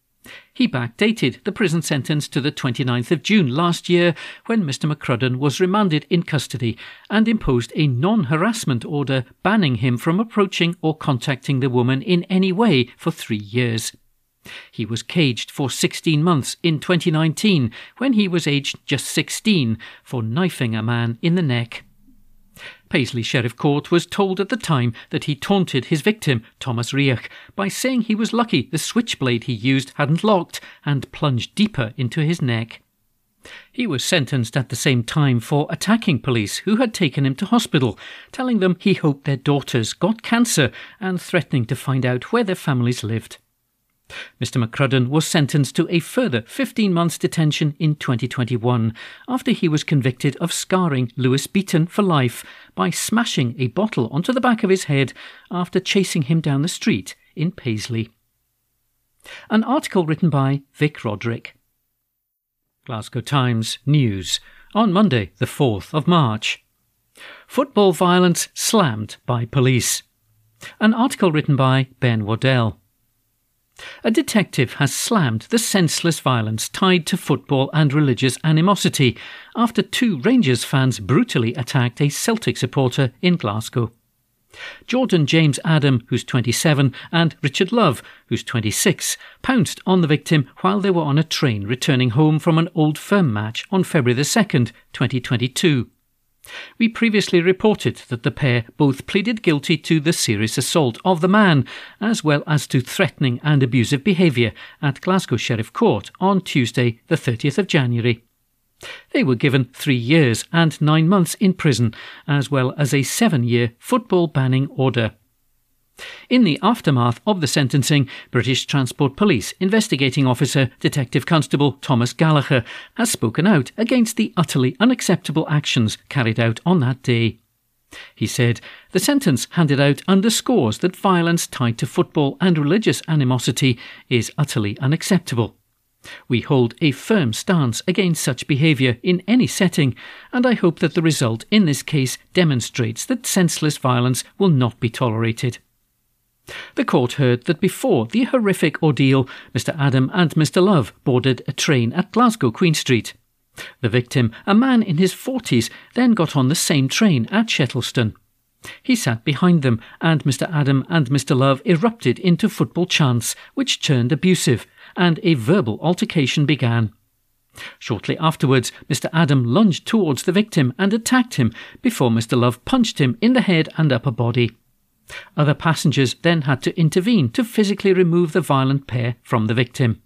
He backdated the prison sentence to the 29th of June last year, when Mr McCrudden was remanded in custody, and imposed a non-harassment order banning him from approaching or contacting the woman in any way for 3 years. He was caged for 16 months in 2019, when he was aged just 16, for knifing a man in the neck. Paisley Sheriff Court was told at the time that he taunted his victim, Thomas Riach, by saying he was lucky the switchblade he used hadn't locked and plunged deeper into his neck. He was sentenced at the same time for attacking police who had taken him to hospital, telling them he hoped their daughters got cancer and threatening to find out where their families lived. Mr McCrudden was sentenced to a further 15 months detention in 2021 after he was convicted of scarring Lewis Beaton for life by smashing a bottle onto the back of his head after chasing him down the street in Paisley. An article written by Vic Roderick. Glasgow Times News on Monday the 4th of March. Football violence slammed by police. An article written by Ben Waddell. A detective has slammed the senseless violence tied to football and religious animosity after 2 Rangers fans brutally attacked a Celtic supporter in Glasgow. Jordan James Adam, who's 27, and Richard Love, who's 26, pounced on the victim while they were on a train returning home from an Old Firm match on February the 2nd, 2022. We previously reported that the pair both pleaded guilty to the serious assault of the man, as well as to threatening and abusive behaviour at Glasgow Sheriff Court on Tuesday, the 30th of January. They were given 3 years and 9 months in prison, as well as a 7-year football banning order. In the aftermath of the sentencing, British Transport Police Investigating Officer Detective Constable Thomas Gallagher has spoken out against the utterly unacceptable actions carried out on that day. He said, "The sentence handed out underscores that violence tied to football and religious animosity is utterly unacceptable. We hold a firm stance against such behaviour in any setting, and I hope that the result in this case demonstrates that senseless violence will not be tolerated." The court heard that before the horrific ordeal, Mr Adam and Mr Love boarded a train at Glasgow Queen Street. The victim, a man in his 40s, then got on the same train at Shettleston. He sat behind them, and Mr Adam and Mr Love erupted into football chants, which turned abusive, and a verbal altercation began. Shortly afterwards, Mr Adam lunged towards the victim and attacked him before Mr Love punched him in the head and upper body. Other passengers then had to intervene to physically remove the violent pair from the victim.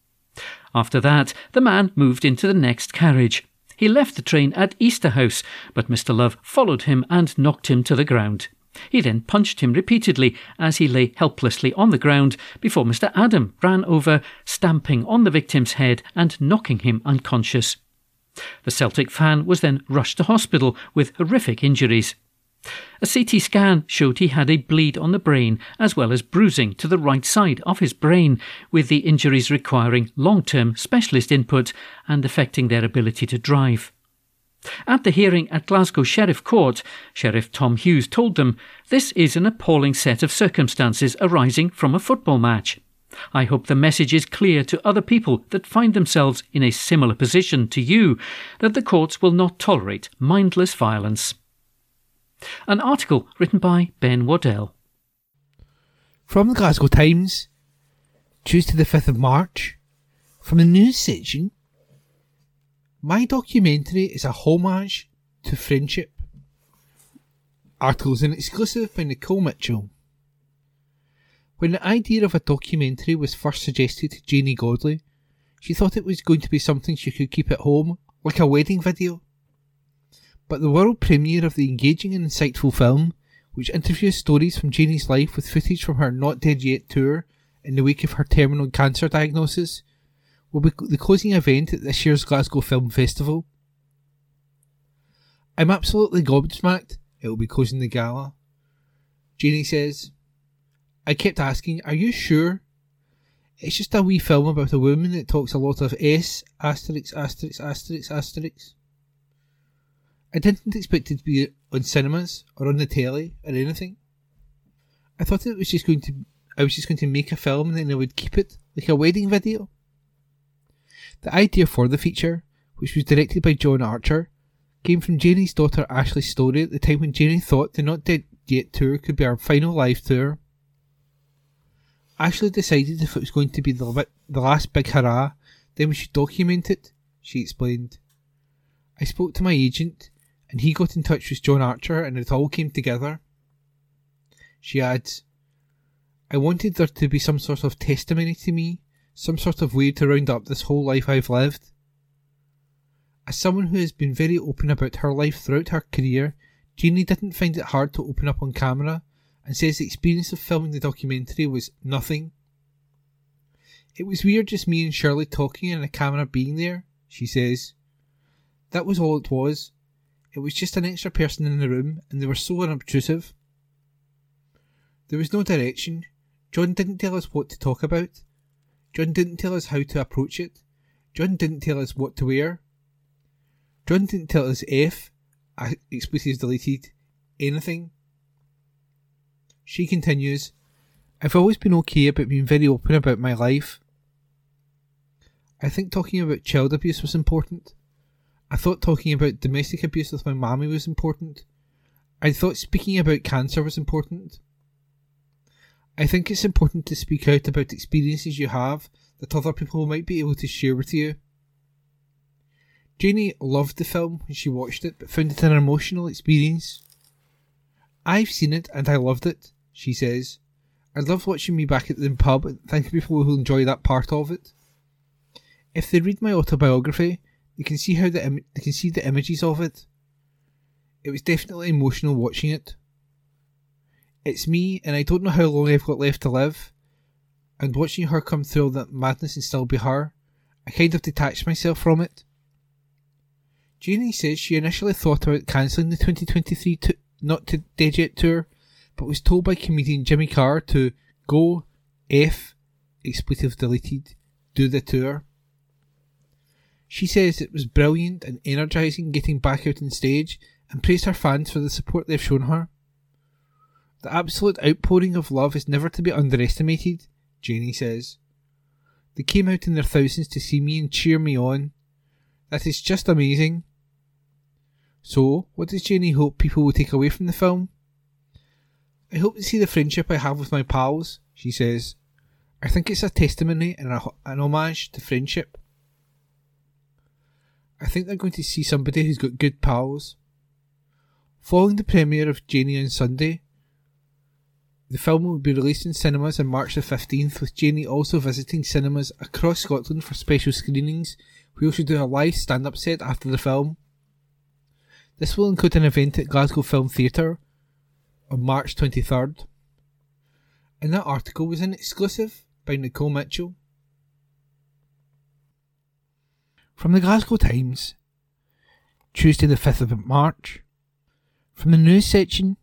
After that, the man moved into the next carriage. He left the train at Easterhouse, but Mr Love followed him and knocked him to the ground. He then punched him repeatedly as he lay helplessly on the ground before Mr Adam ran over, stamping on the victim's head and knocking him unconscious. The Celtic fan was then rushed to hospital with horrific injuries. A CT scan showed he had a bleed on the brain as well as bruising to the right side of his brain, with the injuries requiring long-term specialist input and affecting their ability to drive. At the hearing at Glasgow Sheriff Court, Sheriff Tom Hughes told them, "This is an appalling set of circumstances arising from a football match. I hope the message is clear to other people that find themselves in a similar position to you, that the courts will not tolerate mindless violence." An article written by Ben Waddell. From the Glasgow Times, Tuesday the 5th of March, from the news section, my documentary is a homage to friendship. Articles in exclusive by Nicole Mitchell. When the idea of a documentary was first suggested to Janie Godley, she thought it was going to be something she could keep at home, like a wedding video. But the world premiere of the engaging and insightful film, which interviews stories from Janie's life with footage from her Not Dead Yet tour in the wake of her terminal cancer diagnosis, will be the closing event at this year's Glasgow Film Festival. "I'm absolutely gobsmacked it will be closing the gala," Janie says. "I kept asking, are you sure? It's just a wee film about a woman that talks a lot of S*********. I didn't expect it to be on cinemas or on the telly or anything. I thought I was just going to make a film and then I would keep it, like a wedding video." The idea for the feature, which was directed by John Archer, came from Janie's daughter Ashley's story at the time when Janie thought the Not Dead Yet tour could be our final live tour. Ashley decided if it was going to be the last big hurrah, then we should document it, she explained. "I spoke to my agent, and he got in touch with John Archer and it all came together." She adds, "I wanted there to be some sort of testimony to me, some sort of way to round up this whole life I've lived. As someone who has been very open about her life throughout her career, Janie didn't find it hard to open up on camera and says the experience of filming the documentary was nothing. It was weird just me and Shirley talking and a camera being there," she says. "That was all it was. It was just an extra person in the room and they were so unobtrusive. There was no direction. John didn't tell us what to talk about. John didn't tell us how to approach it. John didn't tell us what to wear. John didn't tell us expletives deleted, anything." She continues, "I've always been okay about being very open about my life. I think talking about child abuse was important. I thought talking about domestic abuse with my mammy was important. I thought speaking about cancer was important. I think it's important to speak out about experiences you have that other people might be able to share with you." Janie loved the film when she watched it, but found it an emotional experience. "I've seen it and I loved it," she says. "I loved watching me back at the pub and thinking people will enjoy that part of it. If they read my autobiography, they can see the images of it. It was definitely emotional watching it. It's me, and I don't know how long I've got left to live. And watching her come through all that madness and still be her, I kind of detached myself from it." Janie says she initially thought about cancelling the 2023 Not Dead Yet tour, but was told by comedian Jimmy Carr to go expletive deleted, do the tour. She says it was brilliant and energising getting back out on stage and praised her fans for the support they've shown her. "The absolute outpouring of love is never to be underestimated," Janie says. "They came out in their thousands to see me and cheer me on. That is just amazing." So, what does Janie hope people will take away from the film? "I hope to see the friendship I have with my pals," she says. "I think it's a testimony and an homage to friendship. I think they're going to see somebody who's got good pals." Following the premiere of Janie on Sunday, the film will be released in cinemas on March the 15th, with Janie also visiting cinemas across Scotland for special screenings, where she'll do a live stand-up set after the film. This will include an event at Glasgow Film Theatre on March 23rd. And that article was an exclusive by Nicole Mitchell. From the Glasgow Times, Tuesday the 5th of March, From the news section,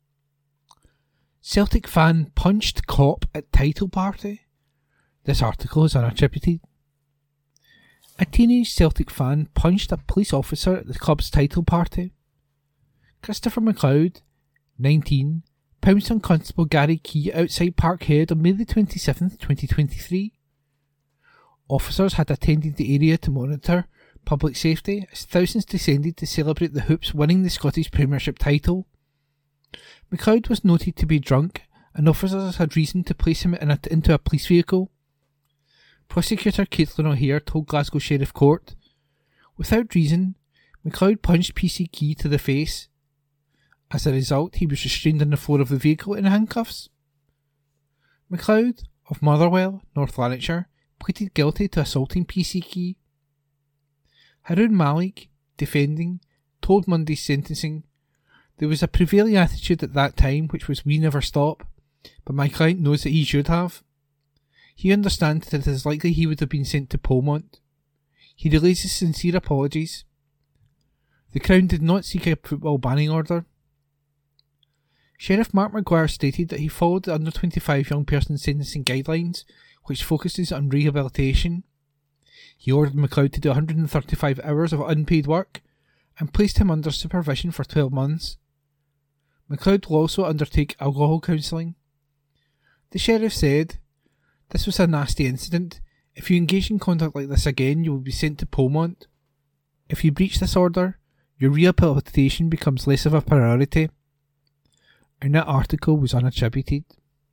Celtic fan punched cop at title party. This article is unattributed. A teenage Celtic fan punched a police officer at the club's title party. Christopher McLeod, 19, pounced on Constable Gary Key outside Parkhead on May the 27th, 2023. Officers had attended the area to monitor public safety as thousands descended to celebrate the Hoops winning the Scottish Premiership title. McLeod was noted to be drunk, and officers had reason to place him into a police vehicle. Prosecutor Caitlin O'Hare told Glasgow Sheriff Court, "Without reason, McLeod punched PC Key to the face. As a result, he was restrained on the floor of the vehicle in handcuffs." McLeod, of Motherwell, North Lanarkshire, pleaded guilty to assaulting PC Key. Haroon Malik, defending, told Monday's sentencing, "There was a prevailing attitude at that time which was 'we never stop', but my client knows that he should have. He understands that it is likely he would have been sent to Polmont. He relays his sincere apologies. The Crown did not seek a football banning order." Sheriff Mark Maguire stated that he followed the under-25 young person sentencing guidelines, which focuses on rehabilitation. He ordered McLeod to do 135 hours of unpaid work and placed him under supervision for 12 months. McLeod will also undertake alcohol counselling. The sheriff said, "This was a nasty incident. If you engage in conduct like this again, you will be sent to Polmont. If you breach this order, your rehabilitation becomes less of a priority." And that article was unattributed.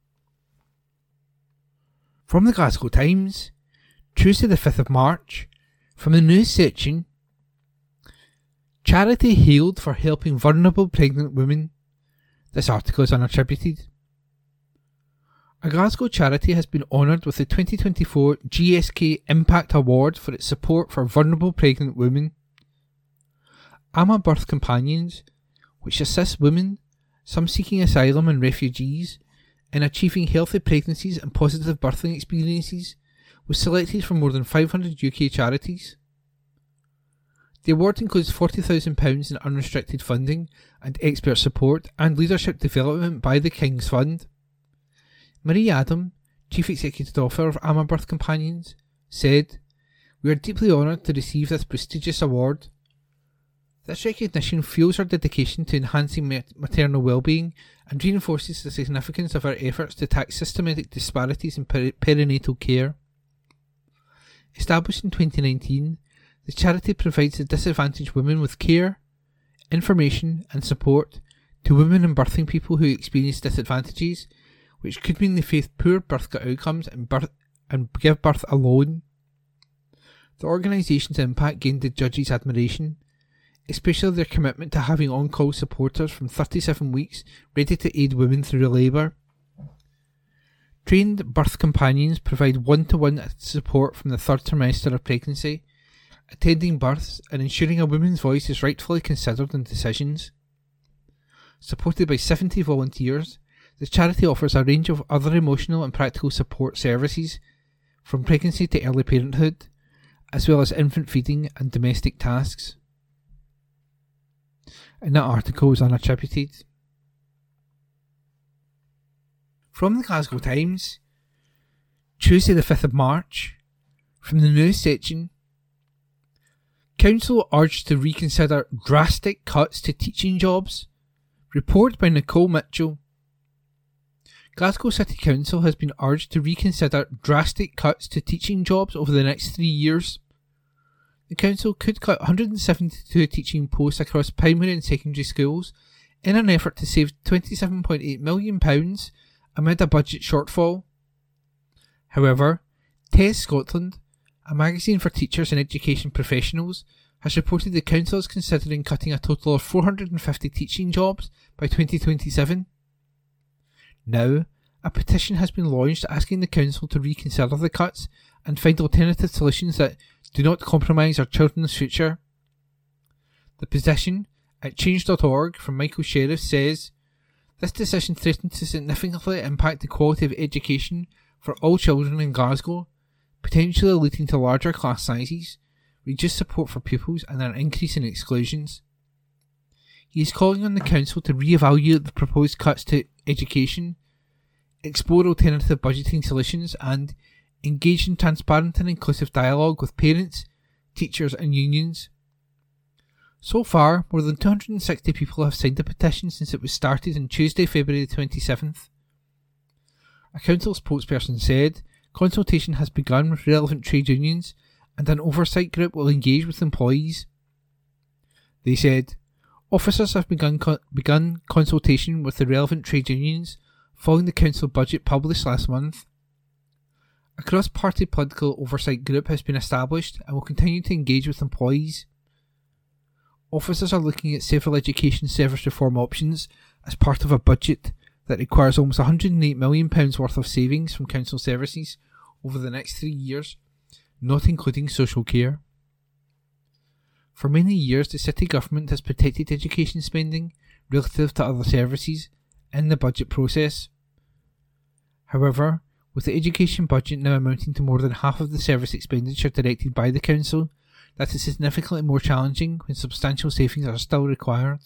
From the Glasgow Times, Tuesday the 5th of March, from the news section, charity hailed for helping vulnerable pregnant women. This article is unattributed. A Glasgow charity has been honoured with the 2024 GSK Impact Award for its support for vulnerable pregnant women. Ama Birth Companions, which assists women, some seeking asylum and refugees, in achieving healthy pregnancies and positive birthing experiences, was selected from more than 500 UK charities. The award includes £40,000 in unrestricted funding and expert support and leadership development by the King's Fund. Marie Adam, Chief Executive Officer of Ama Birth Companions, said, "We are deeply honoured to receive this prestigious award. This recognition fuels our dedication to enhancing maternal well-being and reinforces the significance of our efforts to tackle systematic disparities in perinatal care." Established in 2019, the charity provides the disadvantaged women with care, information and support to women and birthing people who experience disadvantages, which could mean they face poor birth outcomes and give birth alone. The organisation's impact gained the judges' admiration, especially their commitment to having on-call supporters from 37 weeks ready to aid women through labour. Trained birth companions provide one-to-one support from the third trimester of pregnancy, attending births and ensuring a woman's voice is rightfully considered in decisions. Supported by 70 volunteers, the charity offers a range of other emotional and practical support services, from pregnancy to early parenthood, as well as infant feeding and domestic tasks. And that article was unattributed. From the Glasgow Times, Tuesday the 5th of March, from the news section, Council urged to reconsider drastic cuts to teaching jobs. Report by Nicole Mitchell. Glasgow City Council has been urged to reconsider drastic cuts to teaching jobs over the next 3 years. The council could cut 172 teaching posts across primary and secondary schools in an effort to save £27.8 million amid a budget shortfall. However, TES Scotland, a magazine for teachers and education professionals, has reported the council is considering cutting a total of 450 teaching jobs by 2027. Now, a petition has been launched asking the council to reconsider the cuts and find alternative solutions that do not compromise our children's future. The petition, at change.org from Michael Sheriff, says, "This decision threatens to significantly impact the quality of education for all children in Glasgow, potentially leading to larger class sizes, reduced support for pupils and an increase in exclusions." he is calling on the council to re-evaluate the proposed cuts to education, explore alternative budgeting solutions and engage in transparent and inclusive dialogue with parents, teachers and unions. So far, more than 260 people have signed the petition since it was started on Tuesday, February 27th. A council spokesperson said consultation has begun with relevant trade unions and an oversight group will engage with employees. They said, officers have begun consultation with the relevant trade unions following the council budget published last month. A cross-party political oversight group has been established and will continue to engage with employees. Officers are looking at several education service reform options as part of a budget that requires almost £108 million worth of savings from council services over the next 3 years, not including social care. For many years, the city government has protected education spending relative to other services in the budget process. However, with the education budget now amounting to more than half of the service expenditure directed by the council, that is significantly more challenging when substantial savings are still required.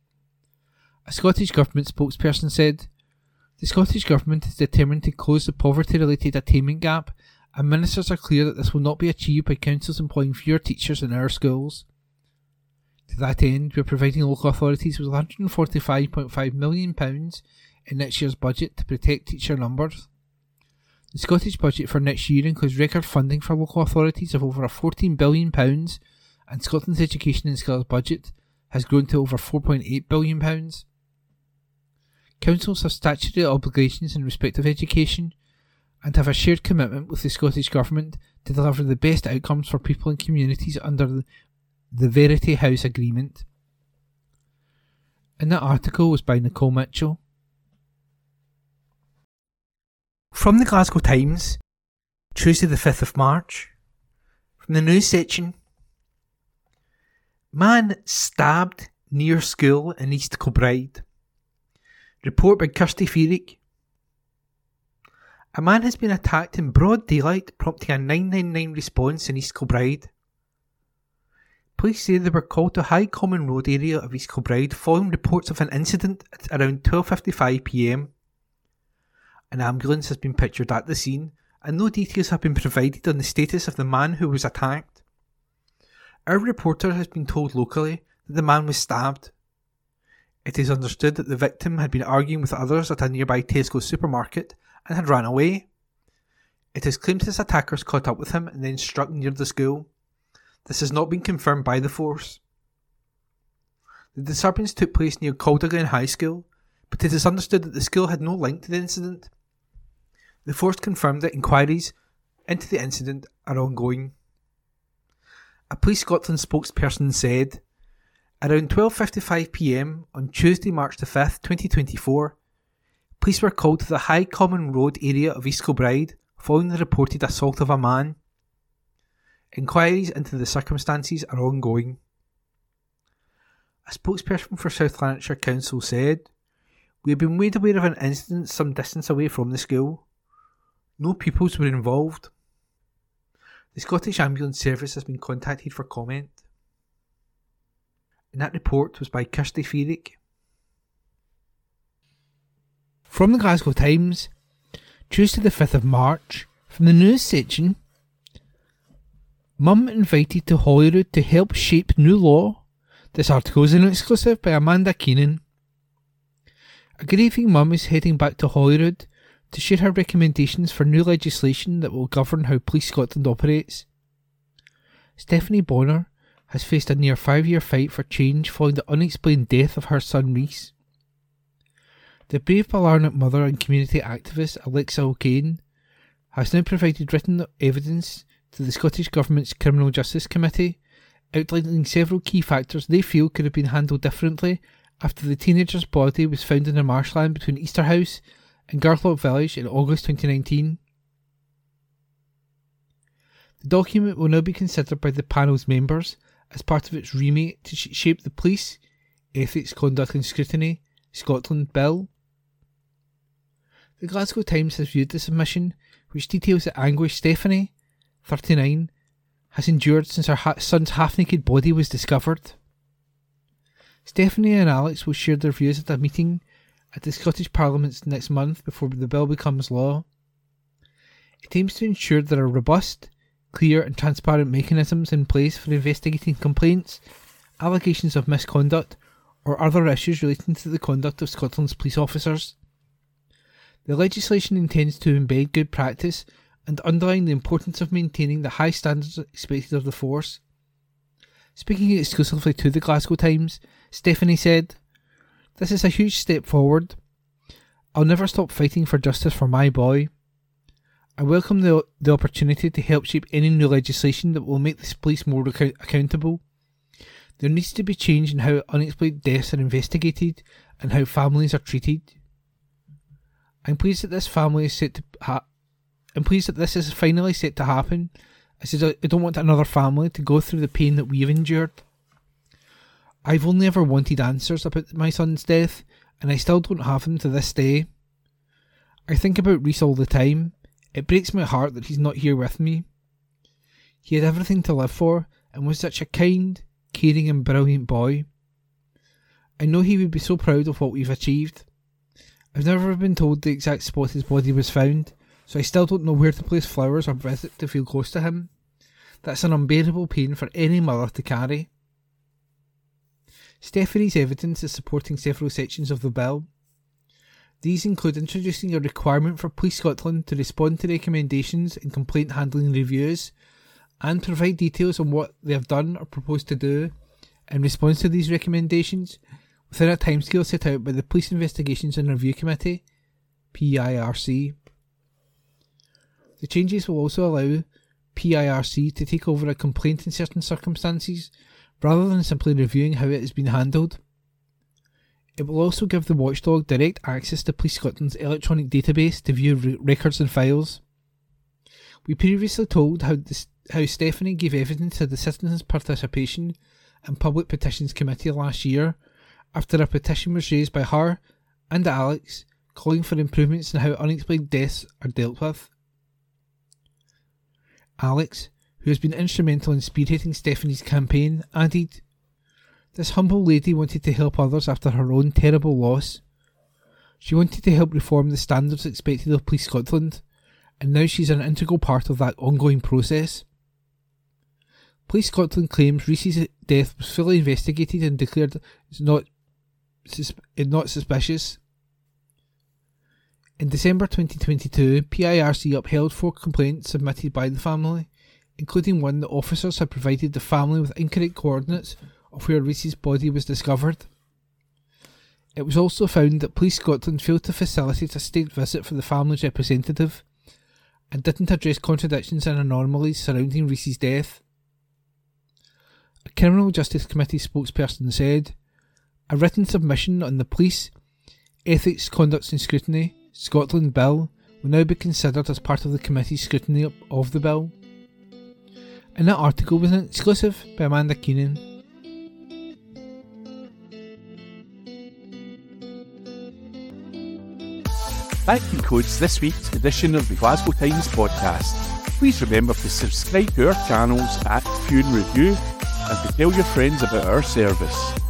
A Scottish Government spokesperson said, "The Scottish Government is determined to close the poverty-related attainment gap, and ministers are clear that this will not be achieved by councils employing fewer teachers in our schools. To that end, we are providing local authorities with £145.5 million in next year's budget to protect teacher numbers. The Scottish budget for next year includes record funding for local authorities of over £14 billion, and Scotland's education and skills budget has grown to over £4.8 billion. Councils have statutory obligations in respect of education and have a shared commitment with the Scottish Government to deliver the best outcomes for people and communities under the Verity House Agreement." And that article was by Nicole Mitchell. From the Glasgow Times, Tuesday the 5th of March. From the news section, man stabbed near school in East Kilbride. Report by Kirsty Feerick. A man has been attacked in broad daylight, prompting a 999 response in East Kilbride. Police say they were called to High Common Road area of East Kilbride following reports of an incident at around 12:55 p.m. An ambulance has been pictured at the scene and no details have been provided on the status of the man who was attacked. Our reporter has been told locally that the man was stabbed. It is understood that the victim had been arguing with others at a nearby Tesco supermarket and had ran away. It is claimed his attackers caught up with him and then struck near the school. This has not been confirmed by the force. The disturbance took place near Calderglen High School, but it is understood that the school had no link to the incident. The force confirmed that inquiries into the incident are ongoing. A Police Scotland spokesperson said, around 12:55 p.m. on Tuesday, March the 5th, 2024, police were called to the High Common Road area of East Kilbride following the reported assault of a man. Inquiries into the circumstances are ongoing. A spokesperson for South Lanarkshire Council said, "We have been made aware of an incident some distance away from the school. No pupils were involved. The Scottish Ambulance Service has been contacted for comment." And that report was by Kirsty Feerick. From the Glasgow Times, Tuesday the 5th of March, from the news section, Mum invited to Holyrood to help shape new law. This article is an exclusive by Amanda Keenan. A grieving mum is heading back to Holyrood to share her recommendations for new legislation that will govern how Police Scotland operates. Stephanie Bonner has faced a near 5-year fight for change following the unexplained death of her son Rhys. The brave Balarnock mother and community activist Alexa O'Kane has now provided written evidence to the Scottish Government's Criminal Justice Committee, outlining several key factors they feel could have been handled differently after the teenager's body was found in the marshland between Easterhouse and Garthlock Village in August 2019. The document will now be considered by the panel's members as part of its remit to shape the Police, Ethics, Conduct and Scrutiny Scotland Bill. The Glasgow Times has viewed the submission, which details the anguish Stephanie, 39, has endured since her son's half-naked body was discovered. Stephanie and Alex will share their views at a meeting at the Scottish Parliament next month before the bill becomes law. It aims to ensure there are robust, clear and transparent mechanisms in place for investigating complaints, allegations of misconduct or other issues relating to the conduct of Scotland's police officers. The legislation intends to embed good practice and underline the importance of maintaining the high standards expected of the force. Speaking exclusively to the Glasgow Times, Stephanie said, "This is a huge step forward. I'll never stop fighting for justice for my boy. I welcome the opportunity to help shape any new legislation that will make the police more accountable. There needs to be change in how unexplained deaths are investigated and how families are treated. I'm pleased that this is finally set to happen. I don't want another family to go through the pain that we've endured. I've only ever wanted answers about my son's death, and I still don't have them to this day. I think about Rhys all the time. It breaks my heart that he's not here with me. He had everything to live for, and was such a kind, caring and brilliant boy. I know he would be so proud of what we've achieved. I've never been told the exact spot his body was found, so I still don't know where to place flowers or visit to feel close to him. That's an unbearable pain for any mother to carry." Stephanie's evidence is supporting several sections of the bill. These include introducing a requirement for Police Scotland to respond to recommendations in complaint handling reviews and provide details on what they have done or propose to do in response to these recommendations within a timescale set out by the Police Investigations and Review Committee, PIRC. The changes will also allow PIRC to take over a complaint in certain circumstances rather than simply reviewing how it has been handled. It will also give the watchdog direct access to Police Scotland's electronic database to view records and files. We previously told how Stephanie gave evidence to the Citizens' Participation and Public Petitions Committee last year after a petition was raised by her and Alex calling for improvements in how unexplained deaths are dealt with. Alex, who has been instrumental in spearheading Stephanie's campaign, added, "This humble lady wanted to help others after her own terrible loss. She wanted to help reform the standards expected of Police Scotland, and now she's an integral part of that ongoing process." Police Scotland claims Rhys's death was fully investigated and declared not suspicious. In December 2022, PIRC upheld 4 complaints submitted by the family, including one that officers had provided the family with incorrect coordinates of where Rhys's body was discovered. It was also found that Police Scotland failed to facilitate a state visit for the family's representative and didn't address contradictions and anomalies surrounding Rhys's death. A Criminal Justice Committee spokesperson said, "A written submission on the Police, Ethics, Conduct and Scrutiny Scotland Bill will now be considered as part of the committee's scrutiny of the bill." And that article was an exclusive by Amanda Keenan. That concludes this week's edition of the Glasgow Times podcast. Please remember to subscribe to our channels at View and Review and to tell your friends about our service.